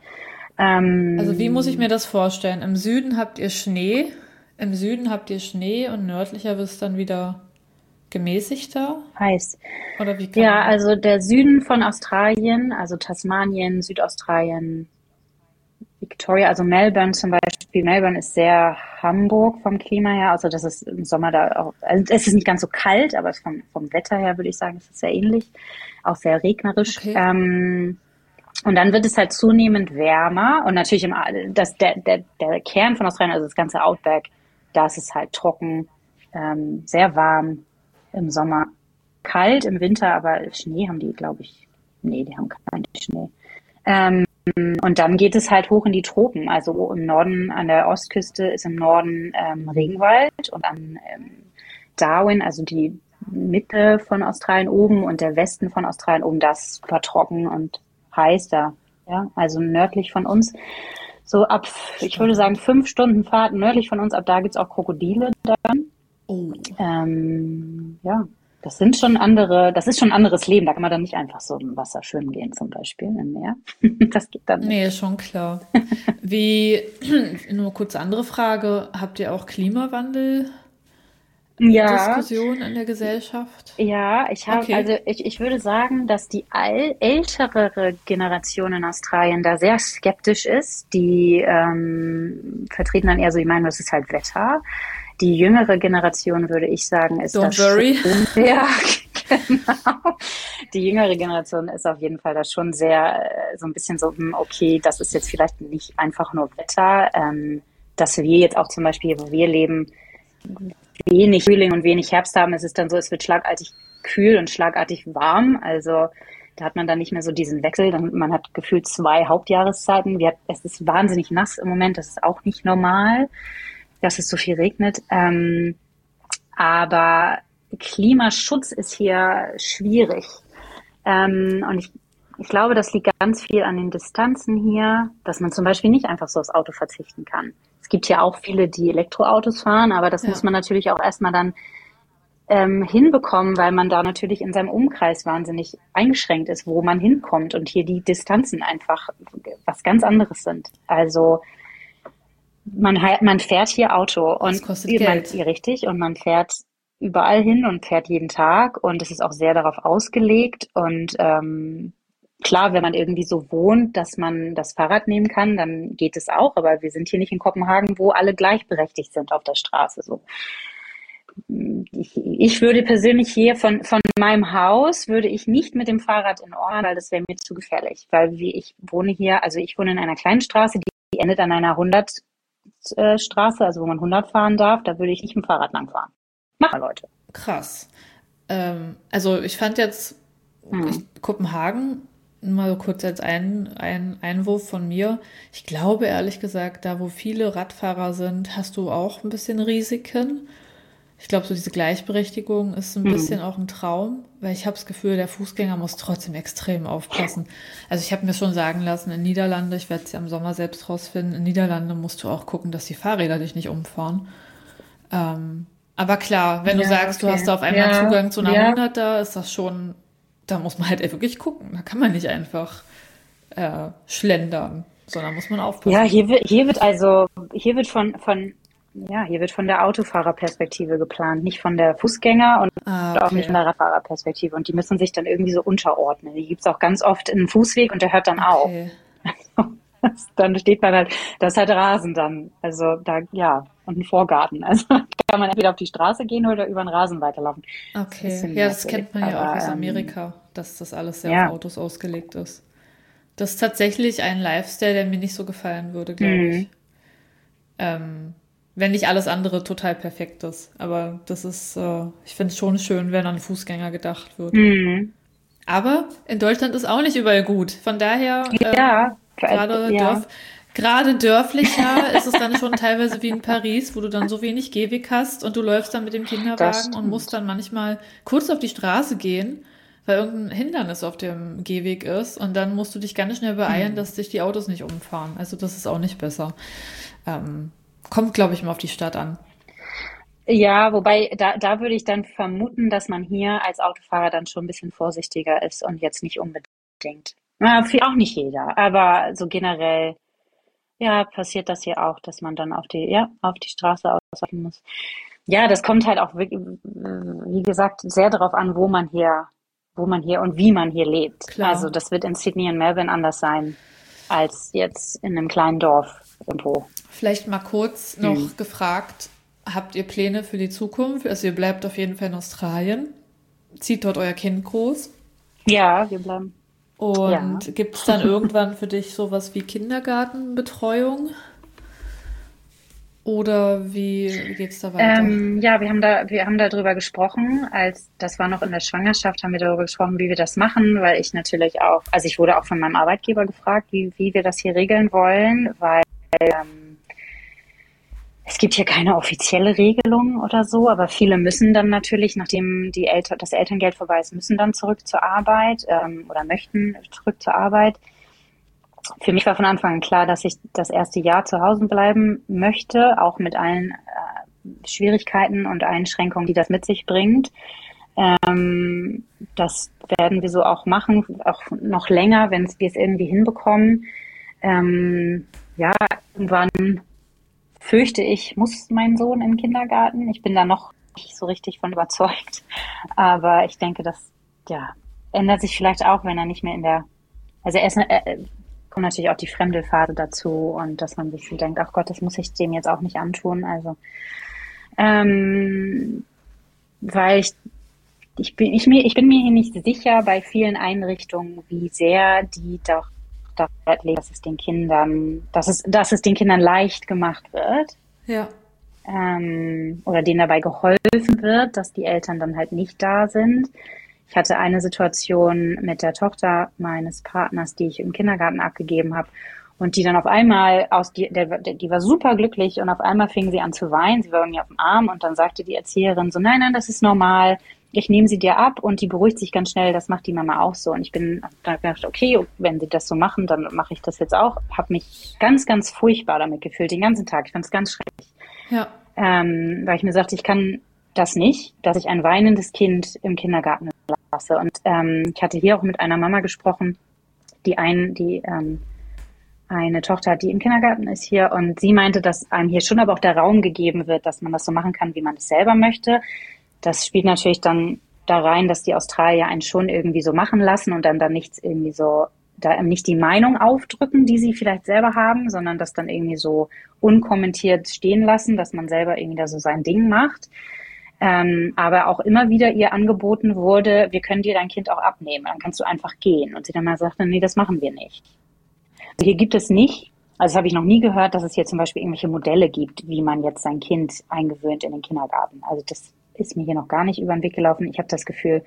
Also wie muss ich mir Ähm, das vorstellen? Im Süden habt ihr Schnee, im Süden habt ihr Schnee und nördlicher wird es dann wieder gemäßigter? heiß. Oder wie kann Ja, man? also der Süden von Australien, also Tasmanien, Südaustralien, Victoria, also Melbourne zum Beispiel. Melbourne ist sehr Hamburg vom Klima her. Also das ist im Sommer da auch, also es ist nicht ganz so kalt, aber vom, vom Wetter her würde ich sagen, es ist sehr ähnlich. Auch sehr regnerisch. Okay. Ähm, Und dann wird es halt zunehmend wärmer und natürlich im, das, der, der, der Kern von Australien, also das ganze Outback, da ist es halt trocken, ähm, sehr warm im Sommer, kalt im Winter, aber Schnee haben die, glaube ich, nee, die haben keinen Schnee. Ähm, und dann geht es halt hoch in die Tropen. Also im Norden, an der Ostküste ist im Norden ähm, Regenwald und an ähm, Darwin, also die Mitte von Australien oben und der Westen von Australien oben, das war trocken und heiß da. Ja, also nördlich von uns, so ab, ich würde sagen, fünf Stunden Fahrt nördlich von uns, ab da gibt's auch Krokodile dann. Oh. Ähm, ja, das sind schon andere, das ist schon ein anderes Leben. Da kann man dann nicht einfach so im Wasser schwimmen gehen, zum Beispiel im Meer. Das geht dann nicht. Nee, schon klar. Wie, nur kurze andere Frage, habt ihr auch Klimawandel? Ja, Diskussion in der Gesellschaft? ja, ich habe, Okay. also ich, ich würde sagen, dass die all, ältere Generation in Australien da sehr skeptisch ist. Die ähm, vertreten dann eher so die Meinung, das ist halt Wetter. Die jüngere Generation, würde ich sagen, ist Don't das worry. schon, ja, genau. Die jüngere Generation ist auf jeden Fall da schon sehr, äh, so ein bisschen so, hm, okay, das ist jetzt vielleicht nicht einfach nur Wetter, ähm, dass wir jetzt auch zum Beispiel, wo wir leben, wenig Frühling und wenig Herbst haben. Es ist dann so, es wird schlagartig kühl und schlagartig warm. Also da hat man dann nicht mehr so diesen Wechsel. Dann, man hat gefühlt zwei Hauptjahreszeiten. Wir, es ist wahnsinnig nass im Moment. Das ist auch nicht normal, dass es so viel regnet. Ähm, aber Klimaschutz ist hier schwierig. Ähm, und ich, ich glaube, das liegt ganz viel an den Distanzen hier, dass man zum Beispiel nicht einfach so aufs Auto verzichten kann. Es gibt ja auch viele, die Elektroautos fahren, aber das Ja. muss man natürlich auch erstmal dann ähm, hinbekommen, weil man da natürlich in seinem Umkreis wahnsinnig eingeschränkt ist, wo man hinkommt und hier die Distanzen einfach was ganz anderes sind. Also man, man fährt hier Auto Das und kostet man, Geld. richtig, und man fährt überall hin und fährt jeden Tag und es ist auch sehr darauf ausgelegt und ähm, klar, wenn man irgendwie so wohnt, dass man das Fahrrad nehmen kann, dann geht es auch, aber wir sind hier nicht in Kopenhagen, wo alle gleichberechtigt sind auf der Straße. So. Ich, ich würde persönlich hier von, von meinem Haus, würde ich nicht mit dem Fahrrad in Ordnung, weil das wäre mir zu gefährlich. Weil wie ich wohne hier, also ich wohne in einer kleinen Straße, die endet an einer hundert äh, Straße, also wo man hundert fahren darf, da würde ich nicht mit dem Fahrrad langfahren. Machen Leute. Krass. Ähm, also ich fand jetzt Hm. ich, Kopenhagen, mal kurz als ein, ein Einwurf von mir. Ich glaube ehrlich gesagt, da wo viele Radfahrer sind, hast du auch ein bisschen Risiken. Ich glaube, so diese Gleichberechtigung ist ein bisschen Hm. auch ein Traum, weil ich habe das Gefühl, der Fußgänger muss trotzdem extrem aufpassen. Also ich habe mir schon sagen lassen, in Niederlande, ich werde es ja im Sommer selbst rausfinden, in Niederlande musst du auch gucken, dass die Fahrräder dich nicht umfahren. Ähm, aber klar, wenn du Ja, sagst, du okay. hast da auf einmal Ja, Zugang zu einer ja. hunderter, ist das schon, da muss man halt wirklich gucken. Da kann man nicht einfach äh, schlendern, sondern muss man Ja, aufpassen. hier wird, hier wird also, hier wird von, von, ja, hier wird von der Autofahrerperspektive geplant, nicht von der Fußgänger und Ah, auch nicht von okay. der Radfahrerperspektive. Und die müssen sich dann irgendwie so unterordnen. Die gibt's auch ganz oft einen Fußweg und der hört dann auf. Okay. Dann steht man halt, das ist halt Rasen dann. Also da, ja, und ein Vorgarten. Also kann man entweder auf die Straße gehen oder über den Rasen weiterlaufen. Das ist ein Okay. bisschen Ja, das merkwürdig. kennt man ja auch Aber aus ähm, Amerika, dass das alles sehr auf ja. Autos ausgelegt ist. Das ist tatsächlich ein Lifestyle, der mir nicht so gefallen würde, glaube ich. Mhm. Ähm, wenn nicht alles andere total perfekt ist. Aber das ist, äh, ich finde es schon schön, wenn an Fußgänger gedacht wird. Mhm. Aber in Deutschland ist auch nicht überall gut. Von daher, ähm, Ja, äh, gerade ja, Dörf, gerade dörflicher ist es dann schon teilweise wie in Paris, wo du dann so wenig Gehweg hast und du läufst dann mit dem das Kinderwagen und musst stimmt. dann manchmal kurz auf die Straße gehen, weil irgendein Hindernis auf dem Gehweg ist und dann musst du dich ganz schnell beeilen, Mhm. dass dich die Autos nicht umfahren. Also das ist auch nicht besser. Ähm, kommt, glaube ich, mal auf die Stadt an. Ja, wobei da, da würde ich dann vermuten, dass man hier als Autofahrer dann schon ein bisschen vorsichtiger ist und jetzt nicht unbedingt. Na, für auch nicht jeder, aber so generell, ja, passiert das hier auch, dass man dann auf die, ja, auf die Straße ausweichen muss. Ja, das kommt halt auch wirklich, wie gesagt, sehr darauf an, wo man hier, wo man hier und wie man hier lebt. Also Klar. das wird in Sydney und Melbourne anders sein als jetzt in einem kleinen Dorf irgendwo. Vielleicht mal kurz Hm. noch gefragt, habt ihr Pläne für die Zukunft? Also ihr bleibt auf jeden Fall in Australien, zieht dort euer Kind groß. Ja, wir bleiben. Ja. Und gibt es dann irgendwann für dich sowas wie Kindergartenbetreuung? Oder wie, wie geht es da weiter? Ähm, ja, wir haben da, wir haben darüber gesprochen, als das war noch in der Schwangerschaft, haben wir darüber gesprochen, wie wir das machen, weil ich natürlich auch, also ich wurde auch von meinem Arbeitgeber gefragt, wie, wie wir das hier regeln wollen, weil ähm, es gibt hier keine offizielle Regelung oder so, aber viele müssen dann natürlich, nachdem die Eltern, das Elterngeld vorbei ist, müssen dann zurück zur Arbeit ähm, oder möchten zurück zur Arbeit. Für mich war von Anfang an klar, dass ich das erste Jahr zu Hause bleiben möchte, auch mit allen äh, Schwierigkeiten und Einschränkungen, die das mit sich bringt. Ähm, das werden wir so auch machen, auch noch länger, wenn wir es irgendwie hinbekommen. Ähm, ja, irgendwann fürchte ich, muss mein Sohn in den Kindergarten. Ich bin da noch nicht so richtig von überzeugt. Aber ich denke, das ja, ändert sich vielleicht auch, wenn er nicht mehr in der, also er ist, äh, kommt natürlich auch die Fremdelphase dazu und dass man sich so denkt, ach Gott, das muss ich dem jetzt auch nicht antun. Also, ähm, weil ich, ich bin, ich mir, ich bin mir hier nicht sicher bei vielen Einrichtungen, wie sehr die doch darauf Wert legen, dass es den Kindern, dass es, dass es den Kindern leicht gemacht wird. Ja. Ähm, oder denen dabei geholfen wird, dass die Eltern dann halt nicht da sind. Ich hatte eine Situation mit der Tochter meines Partners, die ich im Kindergarten abgegeben habe und die dann auf einmal aus, die, der, die war super glücklich und auf einmal fing sie an zu weinen. Sie war bei mir auf dem Arm und dann sagte die Erzieherin so, nein, nein, das ist normal. Ich nehme sie dir ab und die beruhigt sich ganz schnell. Das macht die Mama auch so. Und ich bin dann gedacht, okay, wenn sie das so machen, dann mache ich das jetzt auch. Habe mich ganz, ganz furchtbar damit gefühlt den ganzen Tag. Ich fand es ganz schrecklich. Ja. Ähm, weil ich mir sagte, ich kann das nicht, dass ich ein weinendes Kind im Kindergarten lasse. Und ähm, ich hatte hier auch mit einer Mama gesprochen, die ein, die ähm, eine Tochter hat, die im Kindergarten ist hier. Und sie meinte, dass einem hier schon aber auch der Raum gegeben wird, dass man das so machen kann, wie man es selber möchte. Das spielt natürlich dann da rein, dass die Australier einen schon irgendwie so machen lassen und dann da nichts irgendwie so, da nicht die Meinung aufdrücken, die sie vielleicht selber haben, sondern das dann irgendwie so unkommentiert stehen lassen, dass man selber irgendwie da so sein Ding macht. Ähm, aber auch immer wieder ihr angeboten wurde, wir können dir dein Kind auch abnehmen, dann kannst du einfach gehen. Und sie dann mal sagte, nee, das machen wir nicht. Also hier gibt es nicht, also das habe ich noch nie gehört, dass es hier zum Beispiel irgendwelche Modelle gibt, wie man jetzt sein Kind eingewöhnt in den Kindergarten. Also das ist mir hier noch gar nicht über den Weg gelaufen. Ich habe das Gefühl,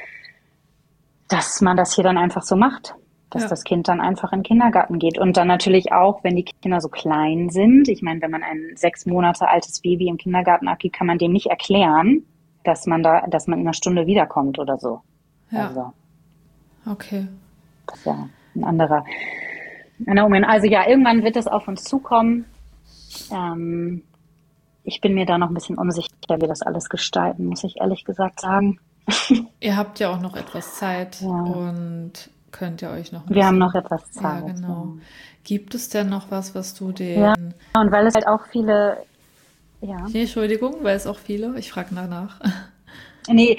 dass man das hier dann einfach so macht, dass Ja. das Kind dann einfach in den Kindergarten geht. Und dann natürlich auch, wenn die Kinder so klein sind. Ich meine, wenn man ein sechs Monate altes Baby im Kindergarten abgibt, kann man dem nicht erklären, dass man da, dass man in einer Stunde wiederkommt oder so. Ja. Also, Okay. das ist ja ein anderer, ein Moment. Also ja, irgendwann wird es auf uns zukommen. Ähm, ich bin mir da noch ein bisschen unsicher, wie wir das alles gestalten, muss ich ehrlich gesagt sagen. Ihr habt ja auch noch etwas Zeit Ja. und könnt ihr euch noch ein Wir haben bisschen... noch etwas Ja, Zeit. genau. Gibt es denn noch was, was du den... Ja, und weil es halt auch viele, ja, Nee, Entschuldigung, weil es auch viele... Ich frage danach. nee,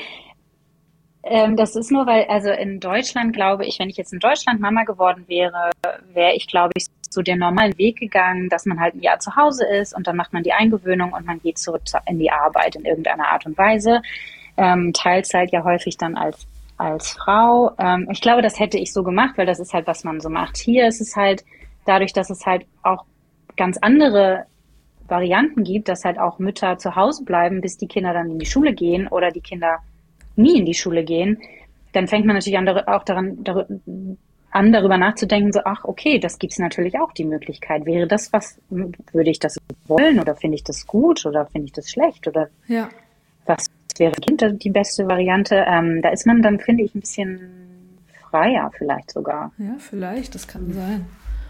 ähm, das ist nur, weil, also in Deutschland glaube ich, wenn ich jetzt in Deutschland Mama geworden wäre, wäre ich, glaube ich, so den normalen Weg gegangen, dass man halt ein Jahr zu Hause ist und dann macht man die Eingewöhnung und man geht zurück zu- in die Arbeit in irgendeiner Art und Weise. Ähm, Teilzeit ja häufig dann als, als Frau. Ähm, ich glaube, das hätte ich so gemacht, weil das ist halt, was man so macht. Hier ist es halt, dadurch, dass es halt auch ganz andere Varianten gibt, dass halt auch Mütter zu Hause bleiben, bis die Kinder dann in die Schule gehen oder die Kinder nie in die Schule gehen, dann fängt man natürlich an, dar- auch daran, dar- an, darüber nachzudenken, so, ach, okay, das gibt's natürlich auch die Möglichkeit. Wäre das was, würde ich das wollen oder finde ich das gut oder finde ich das schlecht oder Ja. was wäre Kind die beste Variante? Ähm, da ist man dann, finde ich, ein bisschen freier vielleicht sogar. Ja, vielleicht, das kann sein.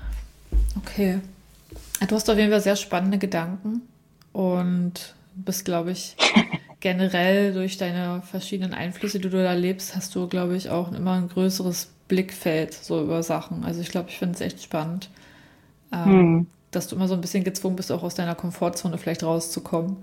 Okay. Du hast auf jeden Fall sehr spannende Gedanken und bist, glaube ich, generell durch deine verschiedenen Einflüsse, die du da lebst, hast du, glaube ich, auch immer ein größeres Blickfeld so über Sachen. Also ich glaube, ich finde es echt spannend, ähm, Hm. dass du immer so ein bisschen gezwungen bist, auch aus deiner Komfortzone vielleicht rauszukommen.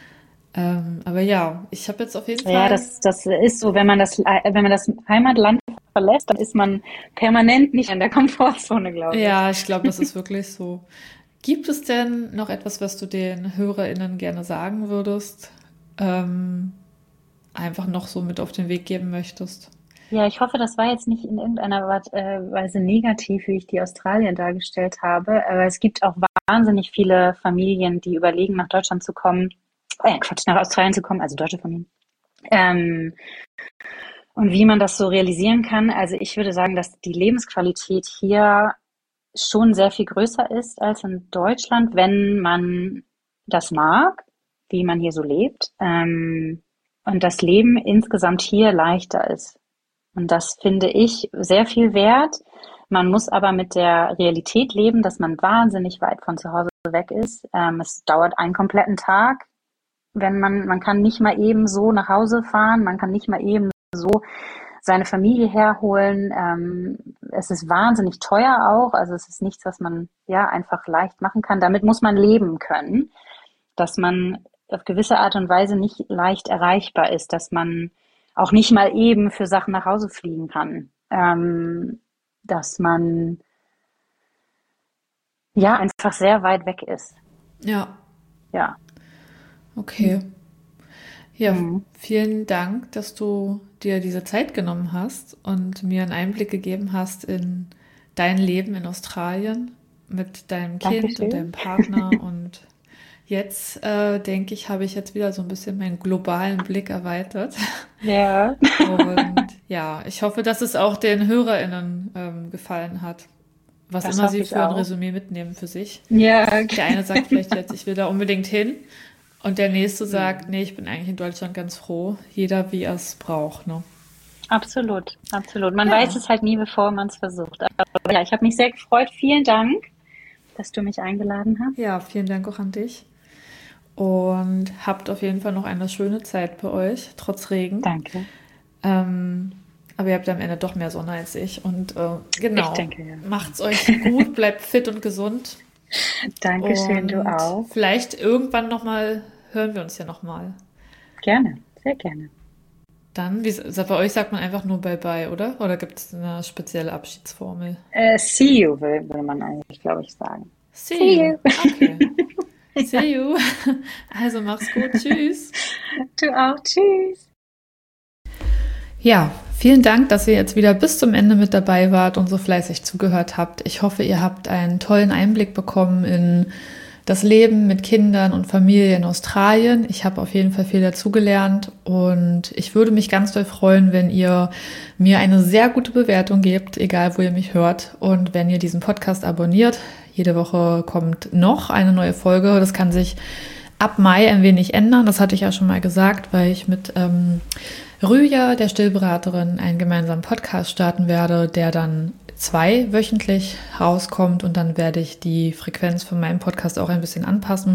Ähm, aber ja, ich habe jetzt auf jeden Ja, Fall... das, das ist so, wenn man das, wenn man das Heimatland verlässt, dann ist man permanent nicht in der Komfortzone, glaube ich. Ja, ich glaube, das ist wirklich so. Gibt es denn noch etwas, was du den HörerInnen gerne sagen würdest? Ähm, einfach noch so mit auf den Weg geben möchtest? Ja, ich hoffe, das war jetzt nicht in irgendeiner Wa- äh, Weise negativ, wie ich die Australien dargestellt habe. Aber es gibt auch wahnsinnig viele Familien, die überlegen, nach Deutschland zu kommen, äh, Quatsch, nach Australien zu kommen, also deutsche Familien. Ähm, und wie man das so realisieren kann, also ich würde sagen, dass die Lebensqualität hier schon sehr viel größer ist als in Deutschland, wenn man das mag, wie man hier so lebt. Ähm, und das Leben insgesamt hier leichter ist. Und das finde ich sehr viel wert. Man muss aber mit der Realität leben, dass man wahnsinnig weit von zu Hause weg ist. Ähm, es dauert einen kompletten Tag, wenn man, man kann nicht mal eben so nach Hause fahren, man kann nicht mal eben so seine Familie herholen. Ähm, es ist wahnsinnig teuer auch, also es ist nichts, was man ja einfach leicht machen kann. Damit muss man leben können, dass man auf gewisse Art und Weise nicht leicht erreichbar ist, dass man auch nicht mal eben für Sachen nach Hause fliegen kann, ähm, dass man ja einfach sehr weit weg ist. Ja, Ja. okay. Ja, Mhm. vielen Dank, dass du dir diese Zeit genommen hast und mir einen Einblick gegeben hast in dein Leben in Australien mit deinem Kind und deinem Dankeschön. Partner. Und jetzt äh, denke ich, habe ich jetzt wieder so ein bisschen meinen globalen Blick erweitert. Ja, Und ja, ich hoffe, dass es auch den HörerInnen ähm, gefallen hat, was das immer hoffe sie ich für ein auch. Resümee mitnehmen für sich. Ja, Der eine sagt vielleicht jetzt, ich will da unbedingt hin. Und der nächste sagt, mhm. nee, ich bin eigentlich in Deutschland ganz froh. Jeder, wie er es braucht, ne? Absolut, absolut. Man weiß Ja, es halt nie, bevor man es versucht. Aber ja, ich habe mich sehr gefreut. Vielen Dank, dass du mich eingeladen hast. ja, vielen Dank auch an dich. Und habt auf jeden Fall noch eine schöne Zeit bei euch, trotz Regen. Danke. Ähm, aber ihr habt am Ende doch mehr Sonne als ich. Und äh, Ich genau, denke ja. macht's euch gut, bleibt fit und gesund. Dankeschön, du Und auch. vielleicht irgendwann nochmal, hören wir uns ja nochmal. Gerne, sehr gerne. Dann, wie, bei euch sagt man einfach nur Bye-bye, oder? Oder gibt es eine spezielle Abschiedsformel? Äh, see you, will- würde man eigentlich, glaube ich, sagen. See See you. you. Okay. Ja, See you. Also mach's gut. Tschüss. du auch. Tschüss. Ja, vielen Dank, dass ihr jetzt wieder bis zum Ende mit dabei wart und so fleißig zugehört habt. Ich hoffe, ihr habt einen tollen Einblick bekommen in das Leben mit Kindern und Familie in Australien. Ich habe auf jeden Fall viel dazugelernt und ich würde mich ganz doll freuen, wenn ihr mir eine sehr gute Bewertung gebt, egal wo ihr mich hört, und wenn ihr diesen Podcast abonniert. Jede Woche kommt noch eine neue Folge. Das kann sich ab Mai ein wenig ändern. Das hatte ich ja schon mal gesagt, weil ich mit ähm, Rüja, der Stillberaterin, einen gemeinsamen Podcast starten werde, der dann zwei wöchentlich rauskommt, und dann werde ich die Frequenz von meinem Podcast auch ein bisschen anpassen.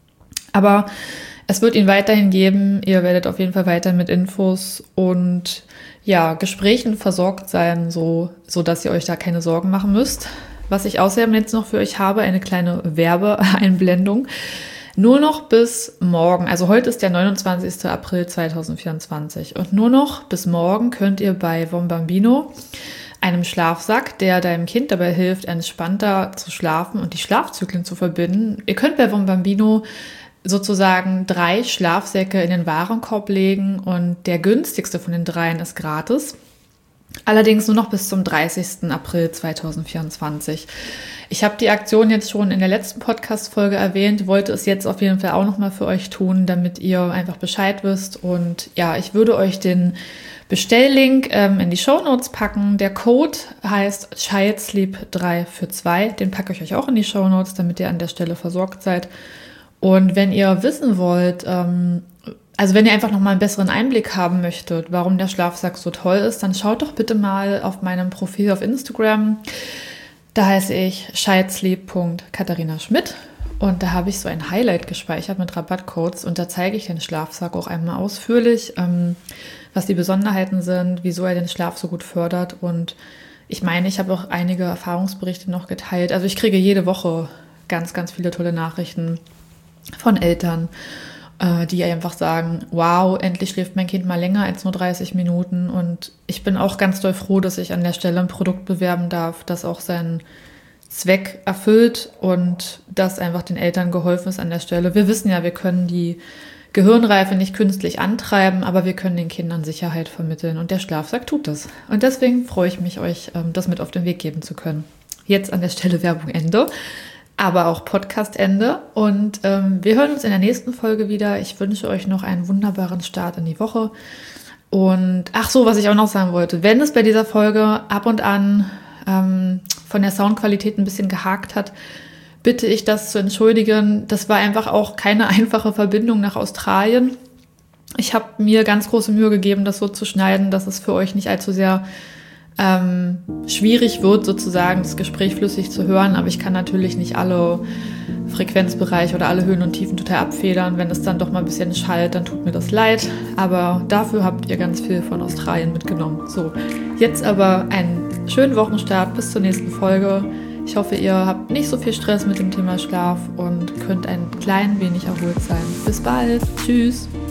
Aber es wird ihn weiterhin geben. Ihr werdet auf jeden Fall weiter mit Infos und ja, Gesprächen versorgt sein, so, so dass ihr euch da keine Sorgen machen müsst. Was ich außerdem jetzt noch für euch habe, eine kleine Werbeeinblendung. Nur noch bis morgen, also heute ist der neunundzwanzigster April zweitausendvierundzwanzig, und nur noch bis morgen könnt ihr bei Vombambino, einem Schlafsack, der deinem Kind dabei hilft, entspannter zu schlafen und die Schlafzyklen zu verbinden. Ihr könnt bei Vombambino sozusagen drei Schlafsäcke in den Warenkorb legen, und der günstigste von den dreien ist gratis. Allerdings nur noch bis zum dreißigsten April zweitausendvierundzwanzig. Ich habe die Aktion jetzt schon in der letzten Podcast-Folge erwähnt, wollte es jetzt auf jeden Fall auch nochmal für euch tun, damit ihr einfach Bescheid wisst. Und ja, ich würde euch den Bestelllink ähm, in die Shownotes packen. Der Code heißt Childsleep drei für zwei. Den packe ich euch auch in die Shownotes, damit ihr an der Stelle versorgt seid. Und wenn ihr wissen wollt, ähm, also wenn ihr einfach nochmal einen besseren Einblick haben möchtet, warum der Schlafsack so toll ist, dann schaut doch bitte mal auf meinem Profil auf Instagram. Da heiße ich childsleep punkt katharina schmidt, und da habe ich so ein Highlight gespeichert mit Rabattcodes, und da zeige ich den Schlafsack auch einmal ausführlich, ähm, was die Besonderheiten sind, wieso er den Schlaf so gut fördert. Und ich meine, ich habe auch einige Erfahrungsberichte noch geteilt. Also ich kriege jede Woche ganz, ganz viele tolle Nachrichten von Eltern, die einfach sagen, wow, endlich schläft mein Kind mal länger als nur dreißig Minuten. Und ich bin auch ganz doll froh, dass ich an der Stelle ein Produkt bewerben darf, das auch seinen Zweck erfüllt und das einfach den Eltern geholfen ist an der Stelle. Wir wissen ja, wir können die Gehirnreife nicht künstlich antreiben, aber wir können den Kindern Sicherheit vermitteln und der Schlafsack tut das. Und deswegen freue ich mich, euch ähm, das mit auf den Weg geben zu können. Jetzt an der Stelle Werbung Ende, aber auch Podcast Ende und ähm, wir hören uns in der nächsten Folge wieder. Ich wünsche euch noch einen wunderbaren Start in die Woche. Und ach so, was ich auch noch sagen wollte, wenn es bei dieser Folge ab und an ähm, von der Soundqualität ein bisschen gehakt hat, bitte ich das zu entschuldigen. Das war einfach auch keine einfache Verbindung nach Australien. Ich habe mir ganz große Mühe gegeben, das so zu schneiden, dass es für euch nicht allzu sehr ähm, schwierig wird, sozusagen das Gespräch flüssig zu hören. Aber ich kann natürlich nicht alle Frequenzbereiche oder alle Höhen und Tiefen total abfedern. Wenn es dann doch mal ein bisschen schallt, dann tut mir das leid. Aber dafür habt ihr ganz viel von Australien mitgenommen. So, jetzt aber einen schönen Wochenstart bis zur nächsten Folge. Ich hoffe, ihr habt nicht so viel Stress mit dem Thema Schlaf und könnt ein klein wenig erholt sein. Bis bald. Tschüss.